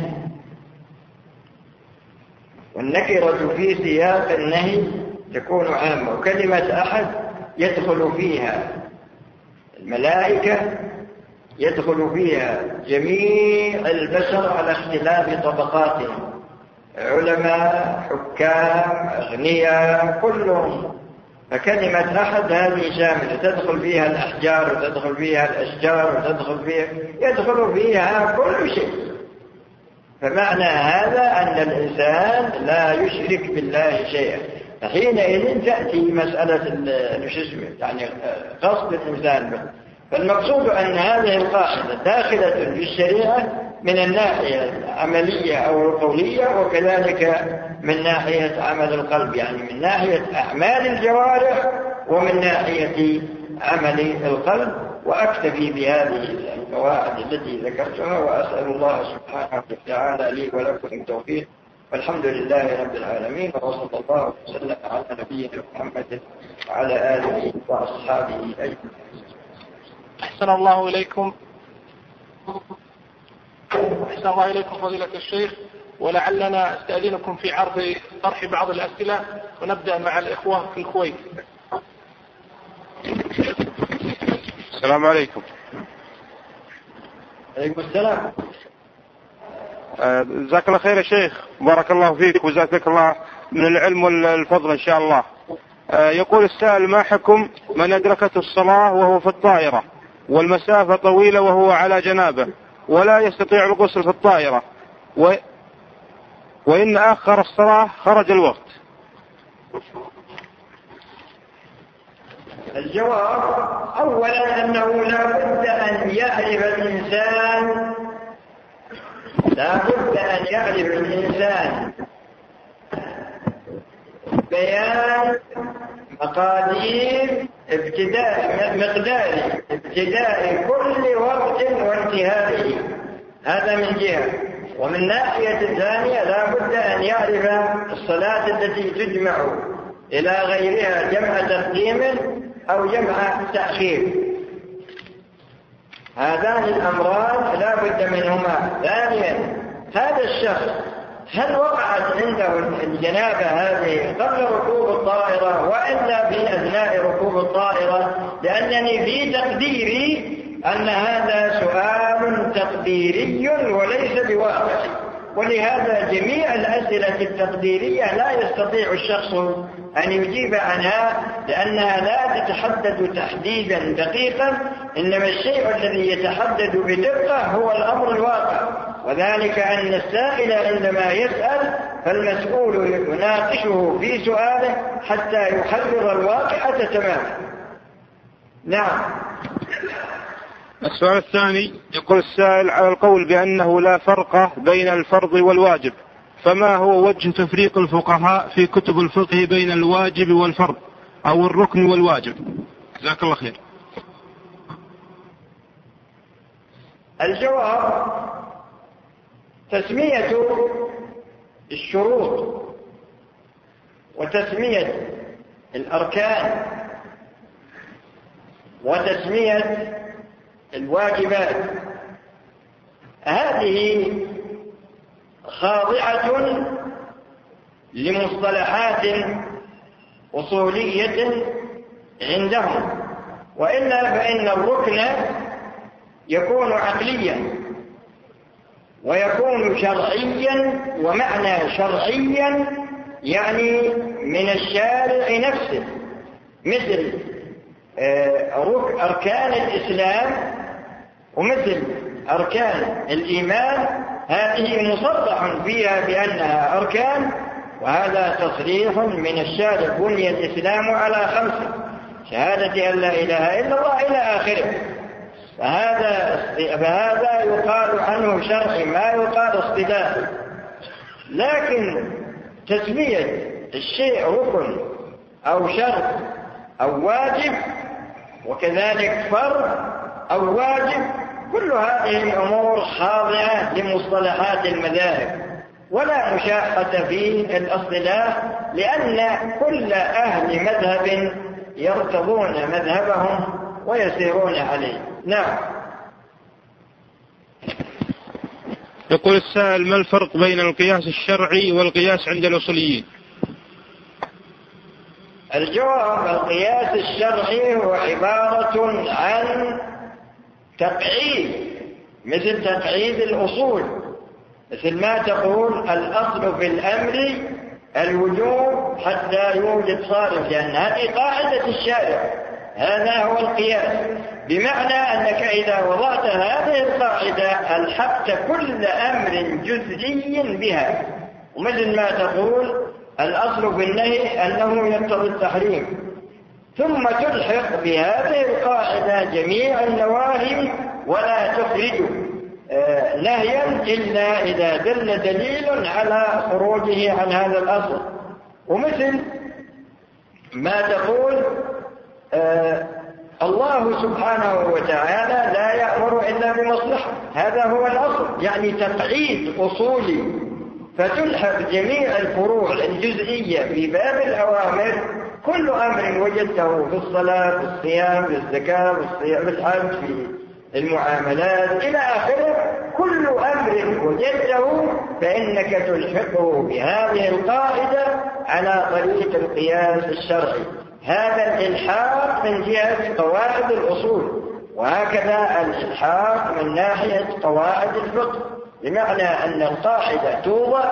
والنكرة في سياق النهي تكون عامة. وكلمة أحد يدخل فيها الملائكة، يدخل فيها جميع البشر على اختلاف طبقاتهم، علماء، حكام، أغنياء، كلهم. فكلمة أحد هذه شاملة، تدخل فيها الأحجار وتدخل فيها الأشجار يدخل فيها كل شيء. فمعنى هذا أن الإنسان لا يشرك بالله شيئا. فحينئذ تأتي مسألة يعني قصد الإنسان به. فالمقصود أن هذه القاعدة داخلة في الشريعة من الناحية العملية أو القولية، وكذلك من ناحية عمل القلب، يعني من ناحية أعمال الجوارح ومن ناحية عمل القلب. وأكتفي بهذه القواعد التي ذكرتها، وأسأل الله سبحانه وتعالى لي ولكم التوفيق، والحمد لله رب العالمين، وصلى الله وسلم على نبينا محمد وعلى آله وأصحابه أجمعين. أحسن الله إليكم فضيلة الشيخ، ولعلنا استأذنكم في عرض طرح بعض الأسئلة، ونبدأ مع الإخوة في الكويت. السلام عليكم. عليكم السلام. جزاك الله خير يا شيخ، بارك الله فيك وجزاك الله من العلم والفضل إن شاء الله. يقول السائل: ما حكم من أدركته الصلاة وهو في الطائرة والمسافة طويلة وهو على جنابه ولا يستطيع الغسل في الطائرة، وإن أخر الصلاة خرج الوقت؟ الجواب: أولا أنه لا بد أن يعرف الإنسان بيان مقادير مقدار ابتداء كل وقت وانتهائه، هذا من جهة. ومن ناحية الثانية لا بد أن يعرف الصلاة التي تجمع إلى غيرها جمع تقديم أو جمع تأخير. هذان الأمران لا بد منهما. ثانيا، هذا الشخص هل وقعت عنده الجنابة هذه قبل ركوب الطائرة وإلا في أثناء ركوب الطائرة؟ لأنني في تقديري أن هذا سؤال تقديري وليس بواقع، ولهذا جميع الأسئلة التقديرية لا يستطيع الشخص أن يجيب عنها، لأنها لا تتحدد تحديدا دقيقا، إنما الشيء الذي يتحدد بدقة هو الأمر الواقع، وذلك أن السائل عندما يسأل فالمسؤول يناقشه في سؤاله حتى يحرر الواقع تماما. نعم. السؤال الثاني، يقول السائل: على القول بأنه لا فرق بين الفرض والواجب، فما هو وجه تفريق الفقهاء في كتب الفقه بين الواجب والفرض أو الركن والواجب؟ جزاك الله خير. الجواب: تسمية الشروط وتسمية الأركان وتسمية الواجبات هذه خاضعة لمصطلحات أصولية عندهم، وإلا فإن الركن يكون عقليا ويكون شرعيا، ومعنى شرعيا يعني من الشارع نفسه، مثل أركان الإسلام ومثل أركان الإيمان، هذه مصرح فيها بأنها أركان، وهذا تصريح من الشارع: بني الإسلام على 5، شهادة أن لا إله إلا الله إلى آخره. فهذا يقال عنه شرعي، ما يقال اصطلاحي. لكن تسمية الشيء ركن أو شرط أو واجب، وكذلك فرض أو واجب، كل هذه الأمور خاضعة لمصطلحات المذاهب، ولا مشاحة في الاصطلاح، لأن كل أهل مذهب يرتضون مذهبهم ويسيرون عليه. نعم. يقول السائل: ما الفرق بين القياس الشرعي والقياس عند الأصوليين؟ الجواب: القياس الشرعي هو عبارة عن تقعيد، مثل تقعيد الأصول، مثل ما تقول الأصل في الأمر الوجوب حتى يوجد صارف، لأن هذه قاعدة الشارع. هذا هو القياس، بمعنى أنك إذا وضعت هذه القاعدة ألحقت كل أمر جزئي بها، ومثل ما تقول الأصل في النهي أنه يقتضي التحريم، ثم تلحق بهذه القاعدة جميع النواهي، ولا تخرج نهيا إلا إذا دل دليل على خروجه عن هذا الأصل. ومثل ما تقول الله سبحانه وتعالى لا يأمر إلا بمصلحة، هذا هو الأصل، يعني تقعيد أصولي، فتلحق جميع الفروع الجزئية في باب الأوامر. كل أمر وجدته في الصلاة، في الصيام، في الزكاة، في الحج، في المعاملات إلى آخره، كل أمر وجدته فإنك تلحقه بهذه القاعدة على طريق القياس الشرعي. هذا الإلحاق من جهة قواعد الأصول، وهكذا الإلحاق من ناحية قواعد الفقه، بمعنى أن القاعدة توضع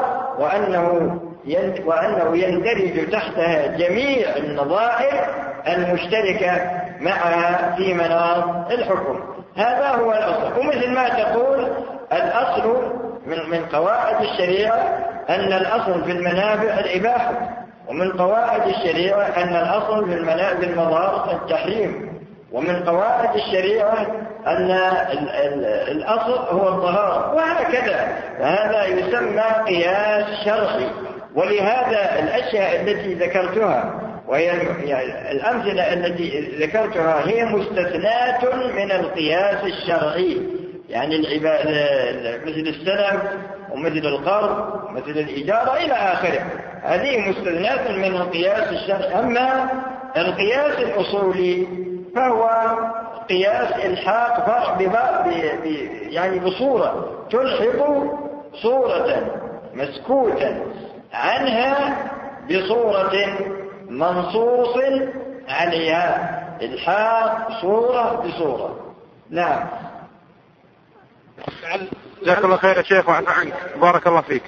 وأنه يندرج تحتها جميع النظائر المشتركة معها في مناط الحكم. هذا هو الأصل. ومثل ما تقول الأصل من قواعد الشريعة أن الأصل في المنافع الإباحة، ومن قواعد الشريعة أن الأصل في المضار التحريم، ومن قواعد الشريعة أن الأصل هو الطهارة، وهكذا. فهذا يسمى قياس شرعي. ولهذا الأشياء التي ذكرتها وهي الأمثلة التي ذكرتها هي مستثنات من القياس الشرعي، يعني مثل السلم ومثل القرض ومثل الإجارة إلى آخره، هذه مستثنات من القياس الشرعي. أما القياس الأصولي فهو قياس الحاق فرع يعني بصورة تلحق صورة مسكوتا عنها بصورة منصوص عليها، الحاق صورة بصورة. نعم. جزاك الله خير يا شيخ وعفى عنك، بارك الله فيك.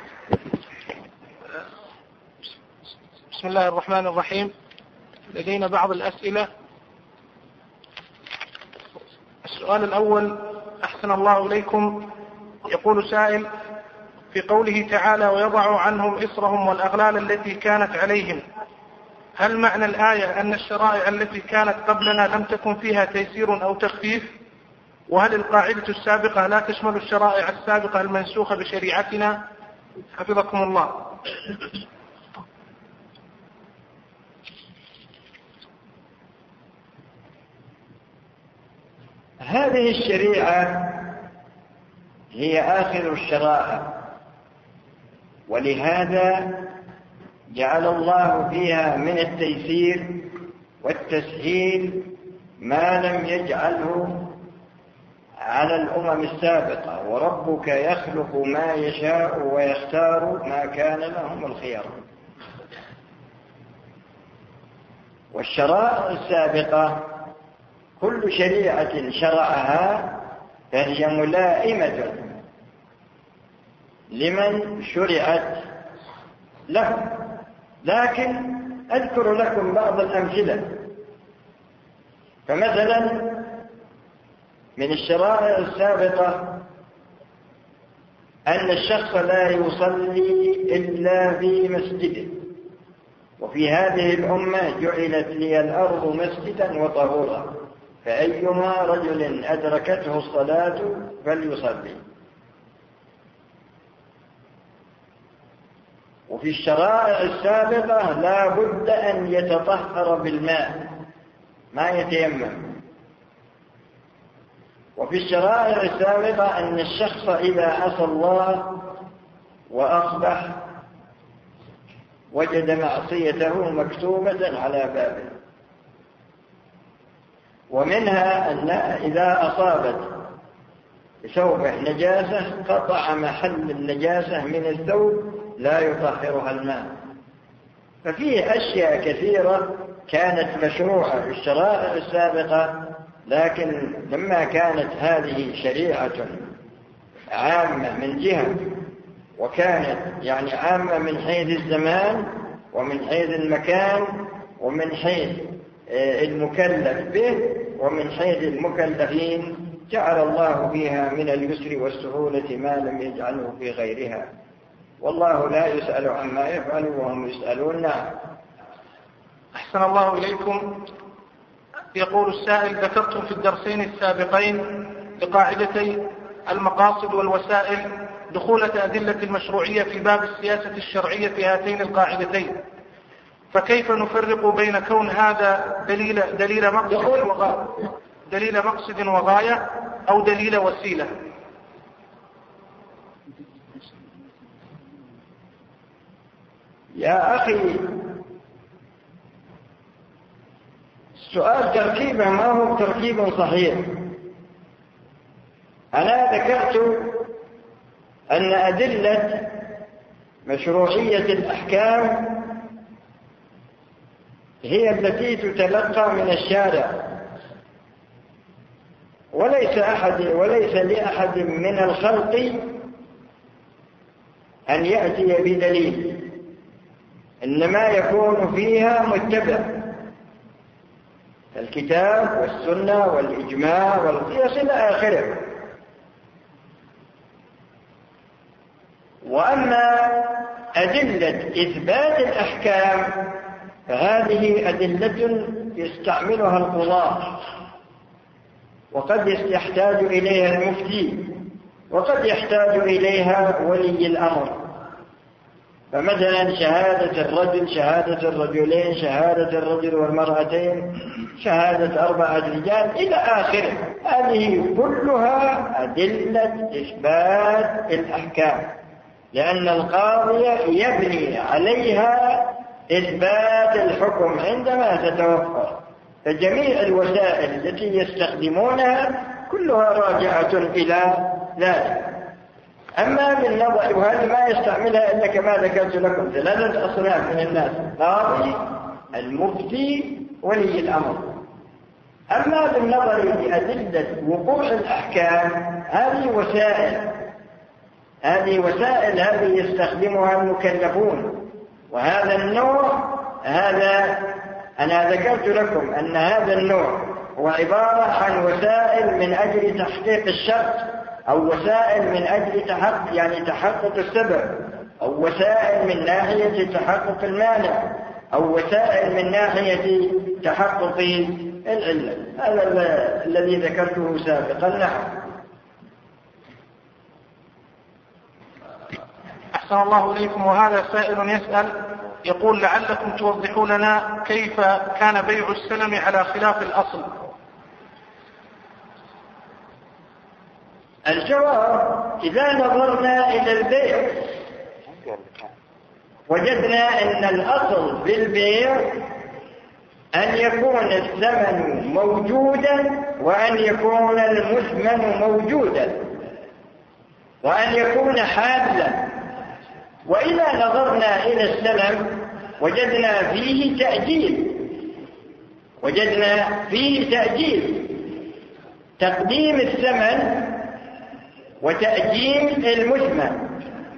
بسم الله الرحمن الرحيم. لدينا بعض الأسئلة. السؤال الأول: أحسن الله إليكم، يقول سائل: في قوله تعالى ويضع عنهم إصرهم والأغلال التي كانت عليهم، هل معنى الآية أن الشرائع التي كانت قبلنا لم تكن فيها تيسير أو تخفيف؟ وهل القاعدة السابقة لا تشمل الشرائع السابقة المنسوخة بشريعتنا؟ حفظكم الله. هذه الشريعة هي آخر الشرائع، ولهذا جعل الله فيها من التيسير والتسهيل ما لم يجعله على الأمم السابقة. وربك يخلق ما يشاء ويختار ما كان لهم الخيار. والشرائع السابقة كل شريعة شرعها فهي ملائمة لمن شرعت له. لكن أذكر لكم بعض الأمثلة. فمثلا من الشرائع السابقة أن الشخص لا يصلي إلا في مسجده، وفي هذه الأمة جعلت لي الأرض مسجدا وطهورا، فأيما رجل أدركته الصلاة فليصلي. وفي الشرائع السابقة لا بد أن يتطهر بالماء، ما يتيمم. وفي الشرائع السابقة أن الشخص إذا عصى الله وأصبح وجد معصيته مكتوبة على بابه. ومنها أن إذا أصابت ثوبه نجاسة قطع محل النجاسة من الثوب لا يطهرها الماء. ففيه أشياء كثيرة كانت مشروعة في الشرائع السابقة، لكن لما كانت هذه شريعة عامة من جهة، وكانت يعني عامة من حيث الزمان ومن حيث المكان ومن حيث المكلف به ومن حيث المكلفين، جعل الله فيها من اليسر والسهولة ما لم يجعله في غيرها. والله لا يسأل عما يفعل وهم يسألون. أحسن الله إليكم. يقول السائل: ذكرتم في الدرسين السابقين لقاعدتي المقاصد والوسائل دخولة أدلة المشروعية في باب السياسة الشرعية في هاتين القاعدتين، فكيف نفرق بين كون هذا دليل مقصد وغاية أو دليل وسيلة؟ يا أخي السؤال تركيبه ما هو تركيب صحيح. أنا ذكرت أن أدلة مشروعية الأحكام هي التي تتلقى من الشارع، وليس لأحد من الخلق أن يأتي بدليل، إنما يكون فيها متبع الكتاب والسنة والإجماع والقياس إلى آخره. وأما أدلة إثبات الأحكام فهذه أدلة يستعملها القضاة، وقد يحتاج إليها المفتي، وقد يحتاج إليها ولي الأمر. فمثلا شهادة الرجل، شهادة الرجلين، شهادة الرجل والمرأتين، شهادة 4 رجال إلى آخره، هذه كلها أدلة إثبات الأحكام، لأن القاضي يبني عليها إثبات الحكم عندما تتوفر. فجميع الوسائل التي يستخدمونها كلها راجعة إلى ذلك. أما بالنظر، وهذا ما يستعملها إلا كما ذكرت لكم 3 أصناف من الناس: القاضي، المفتي، ولي الأمر. أما بالنظر لأدلة وقوع الأحكام هذه وسائل يستخدمها المكلفون. وهذا النوع أنا ذكرت لكم أن هذا النوع هو عبارة عن وسائل من أجل تحقيق الشرط، أو وسائل من أجل تحقق السبب، أو وسائل من ناحية تحقق المانع، أو وسائل من ناحية تحقق العلة. هذا الذي ذكرته سابقا. نعم. أحسن الله إليكم. وهذا سائل يسأل يقول لعلكم توضحوا لنا كيف كان بيع السلم على خلاف الأصل. الجواب: إذا نظرنا إلى البيع وجدنا أن الأصل في البيع أن يكون الثمن موجودا، وأن يكون المثمن موجودا، وأن يكون حالا. وإذا نظرنا إلى السلم وجدنا فيه تأجيل، تقديم الثمن وتأجيل المثمن.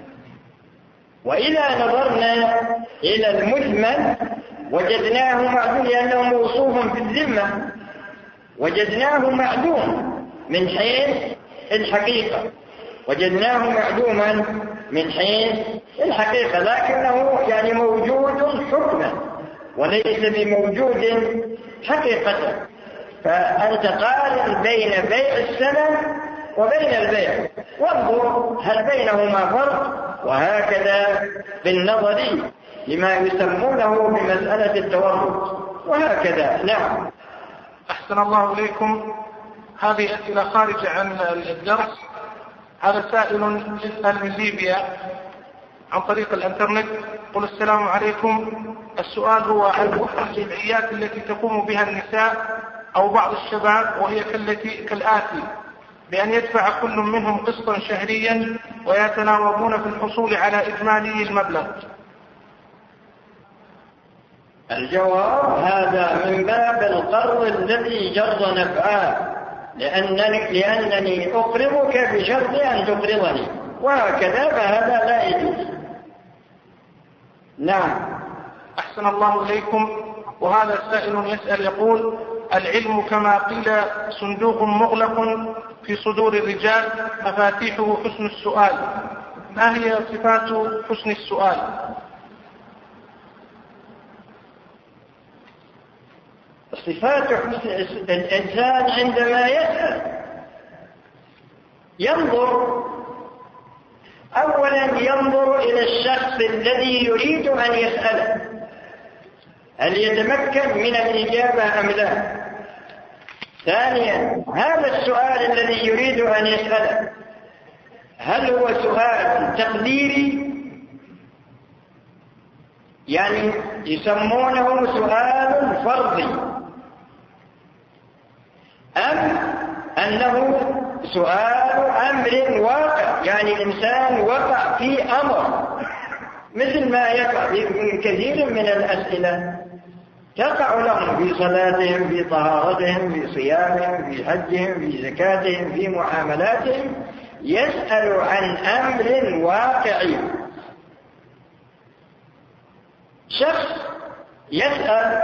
وإذا نظرنا إلى المثمن وجدناه معدوم، لأنه موصوف بالذمة، وجدناه معدوم من حيث الحقيقة، وجدناه معدوما من حيث الحقيقة، لكنه موجود حكما وليس بموجود حقيقة. فأنت قارن بين بيع السلم وبين البيع، وانظر هل بينهما فرق، وهكذا بالنظر لما يسمونه بمسألة التورط، وهكذا. نعم. أحسن الله إليكم. هذه أسئلة خارجة عن الدرس. هذا سائل يسأل من ليبيا عن طريق الانترنت. قل: السلام عليكم. السؤال هو عن الجمعيات التي تقوم بها النساء أو بعض الشباب، وهي كالآتي: بأن يدفع كل منهم قسطا شهريا ويتناوبون في الحصول على إجمالي المبلغ. الجواب: هذا من باب القرض الذي جر نفعه، لأنني أقرضك بشرط أن تقرضني، وهكذا، فهذا لا يجوز. نعم. أحسن الله إليكم. وهذا سائل يسأل يقول: العلم كما قيل صندوق مغلق في صدور الرجال، مفاتيحه حسن السؤال. ما هي صفات حسن السؤال؟ صفات حسن الإنسان عندما يسأل ينظر أولا إلى الشخص الذي يريد أن يسأله، هل يتمكن من الإجابة أم لا؟ ثانيا، هذا السؤال الذي يريد أن يسأله هل هو سؤال تقديري، يسمونه سؤال فرضي، أم أنه سؤال أمر واقع، الإنسان وقع في أمر، مثل ما يقع في كثير من الأسئلة تقع لهم في صلاتهم، في طهارتهم، في صيامهم، في حجهم، في زكاتهم، في معاملاتهم، يسأل عن أمر واقعي. شخص يسأل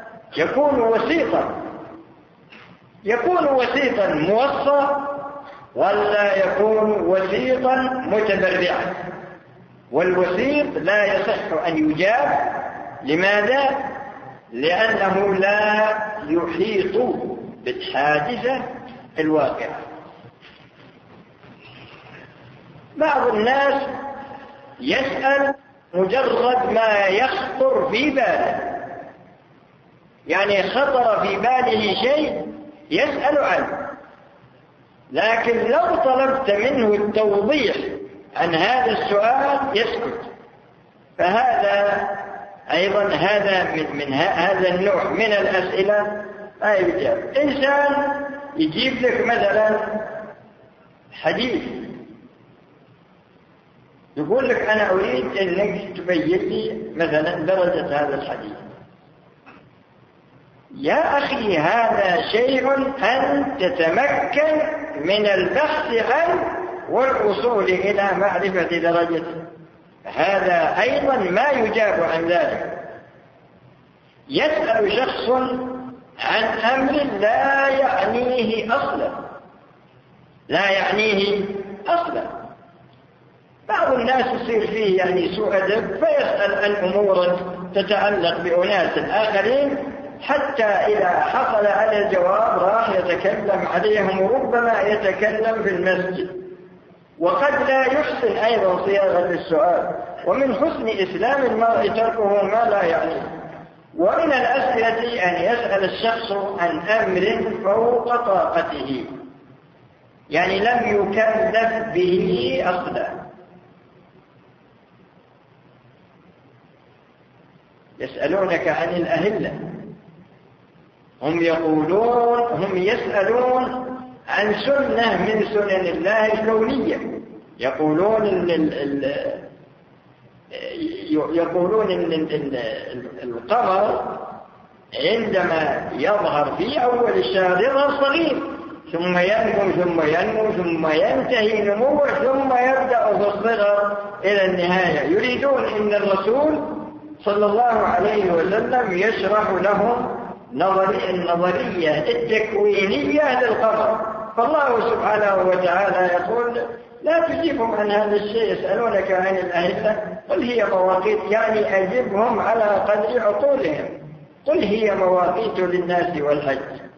يكون وسيطا موصى، ولا يكون وسيطا متبرعا. والوسيط لا يصح أن يجاب. لماذا؟ لأنه لا يحيط بالحادثة الواقعة. بعض الناس يسأل مجرد ما يخطر في باله، خطر في باله شيء يسأل عنه، لكن لو طلبت منه التوضيح عن هذا السؤال يسكت. فهذا أيضا من هذا النوع من الأسئلة لا يجاب. إنسان يجيب لك مثلا حديث، يقول لك أنا أريد أنك تبين لي مثلا درجة هذا الحديث. يا أخي، هذا شيء أن تتمكن من البحث عنه والوصول إلى معرفة درجته. هذا أيضا ما يجاب عن ذلك. يسأل شخص عن أمر لا يعنيه أصلا. بعض الناس يصير فيه يعني سوء أدب فيسأل عن أمور تتعلق بأناس آخرين، حتى إذا حصل على الجواب راح يتكلم عليهم، وربما يتكلم في المسجد، وقد لا يحسن أيضا صياغة السؤال. ومن حسن إسلام المرء تركه ما لا يعنيه. ومن الأسئلة أن يسأل الشخص عن أمر فوق طاقته، يعني لم يكلف به أصلا. يسألونك عن الأهلة، هم يسألون عن سنة من سنن الله الكونية. يقولون إن القمر عندما يظهر في أول الشهر يظهر صغير، ثم ينمو ثم ينتهي نموه، ثم يبدأ في الصغر إلى النهاية. يريدون إن الرسول صلى الله عليه وسلم يشرح لهم النظرية التكوينية للقمر. فالله سبحانه وتعالى يقول: لا تجيبهم عن هذا الشيء، يسألونك عن الأهلة قل هي مواقيت، يعني أجبهم على قدر عقولهم. قل هي مواقيت للناس والحج.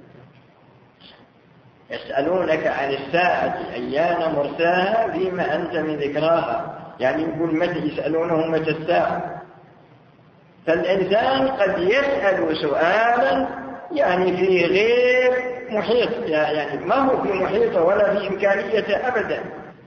يسألونك عن الساعة أيان مرساها فيما أنت من ذكراها، يعني يقول متى، يسألونه متى الساعة. فالإنسان قد يسأل سؤالا يعني في غير محيط، يعني ما هو في محيطه ولا في إمكانيته أبدا.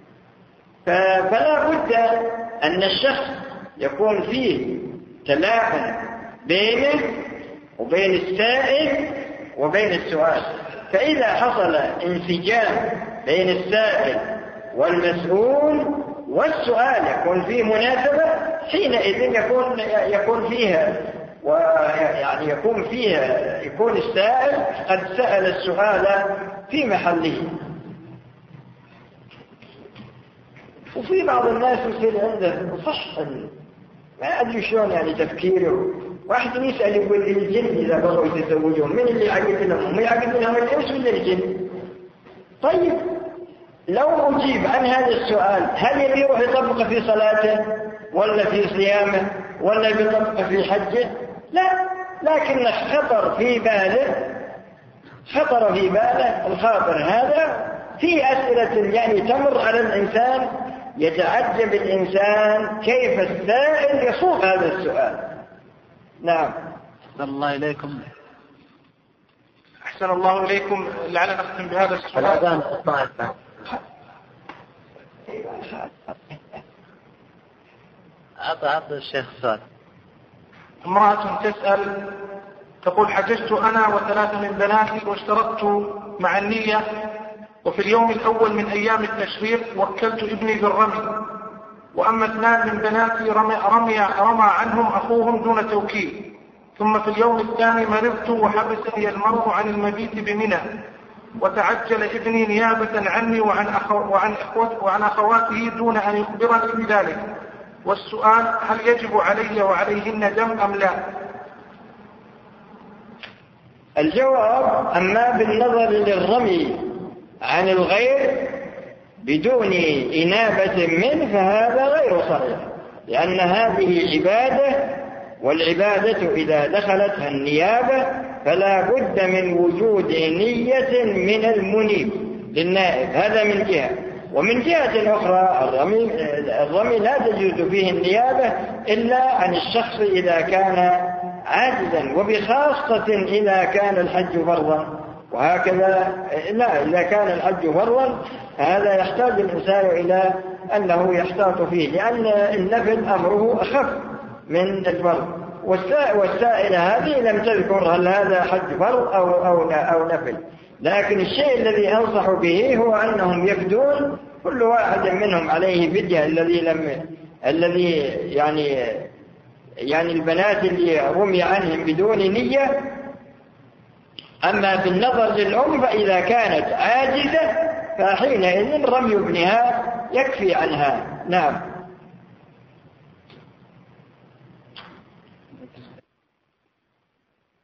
فلا بد أن الشخص يكون فيه تلاحم بينه وبين السائل وبين السؤال. فإذا حصل انسجام بين السائل والمسؤول والسؤال يكون فيه مناسبة، حينئذ يكون السائل قد سأل السؤال في محله. وفي بعض الناس يصير عنده صح ما أدري شلون يعني تفكيره. واحد يسأل يقول الجن إذا بغوا يتزوجون من اللي يعقد لهم؟ هم يعقد لهم الإنس ولا الجن؟ طيب لو أجيب عن هذا السؤال، هل يبي يروح يطبق في صلاته ولا في صيامه ولا يطبق في حجه؟ لا، لكن خطر في باله الخاطر هذا في أسئلة يعني تمر على الإنسان، يتعجب الإنسان كيف السائل يصوغ هذا السؤال. نعم. الله إليكم. أحسن الله إليكم. لعل نختم بهذا السؤال. أعطى الشيخ سؤال. امرأة تسأل تقول: حججت أنا و3 من بناتي واشترطت مع النية، وفي اليوم الأول من أيام التشريق وكلت ابني بالرمي، وأما 2 من بناتي رمى عنهم أخوهم دون توكيل، ثم في اليوم الثاني مرضت وحبسني المرض عن المبيت بمنى، وتعجل ابني نيابة عني وعن أخواته دون أن يخبرني بذلك. والسؤال: هل يجب علي وعليهن دم أم لا؟ الجواب: أما بالنظر للرمي عن الغير بدون إنابة منه فهذا غير صحيح، لأن هذه عبادة، والعبادة إذا دخلتها النيابة فلا بد من وجود نية من المنيب للنائب. هذا من جهة. ومن جهة أخرى الرمي لا تجوز فيه النيابة إلا عن الشخص إذا كان عاجزا، وبخاصة إذا كان الحج فرضا. وهكذا لا، إذا كان الحج فرضا هذا يحتاج الإنسان إلى أنه يحتاط فيه، لأن النفل أمره أخف من الفرض. والسائلة هذه لم تذكر هل هذا حج فرض أو نفل. لكن الشيء الذي أنصح به هو أنهم يفدون كل واحد منهم عليه فدية، الذي يعني البنات اللي رمي عنهم بدون نية. أما بالنظر للأم فإذا كانت عاجزة فحينئذ رمي ابنها يكفي عنها. نعم.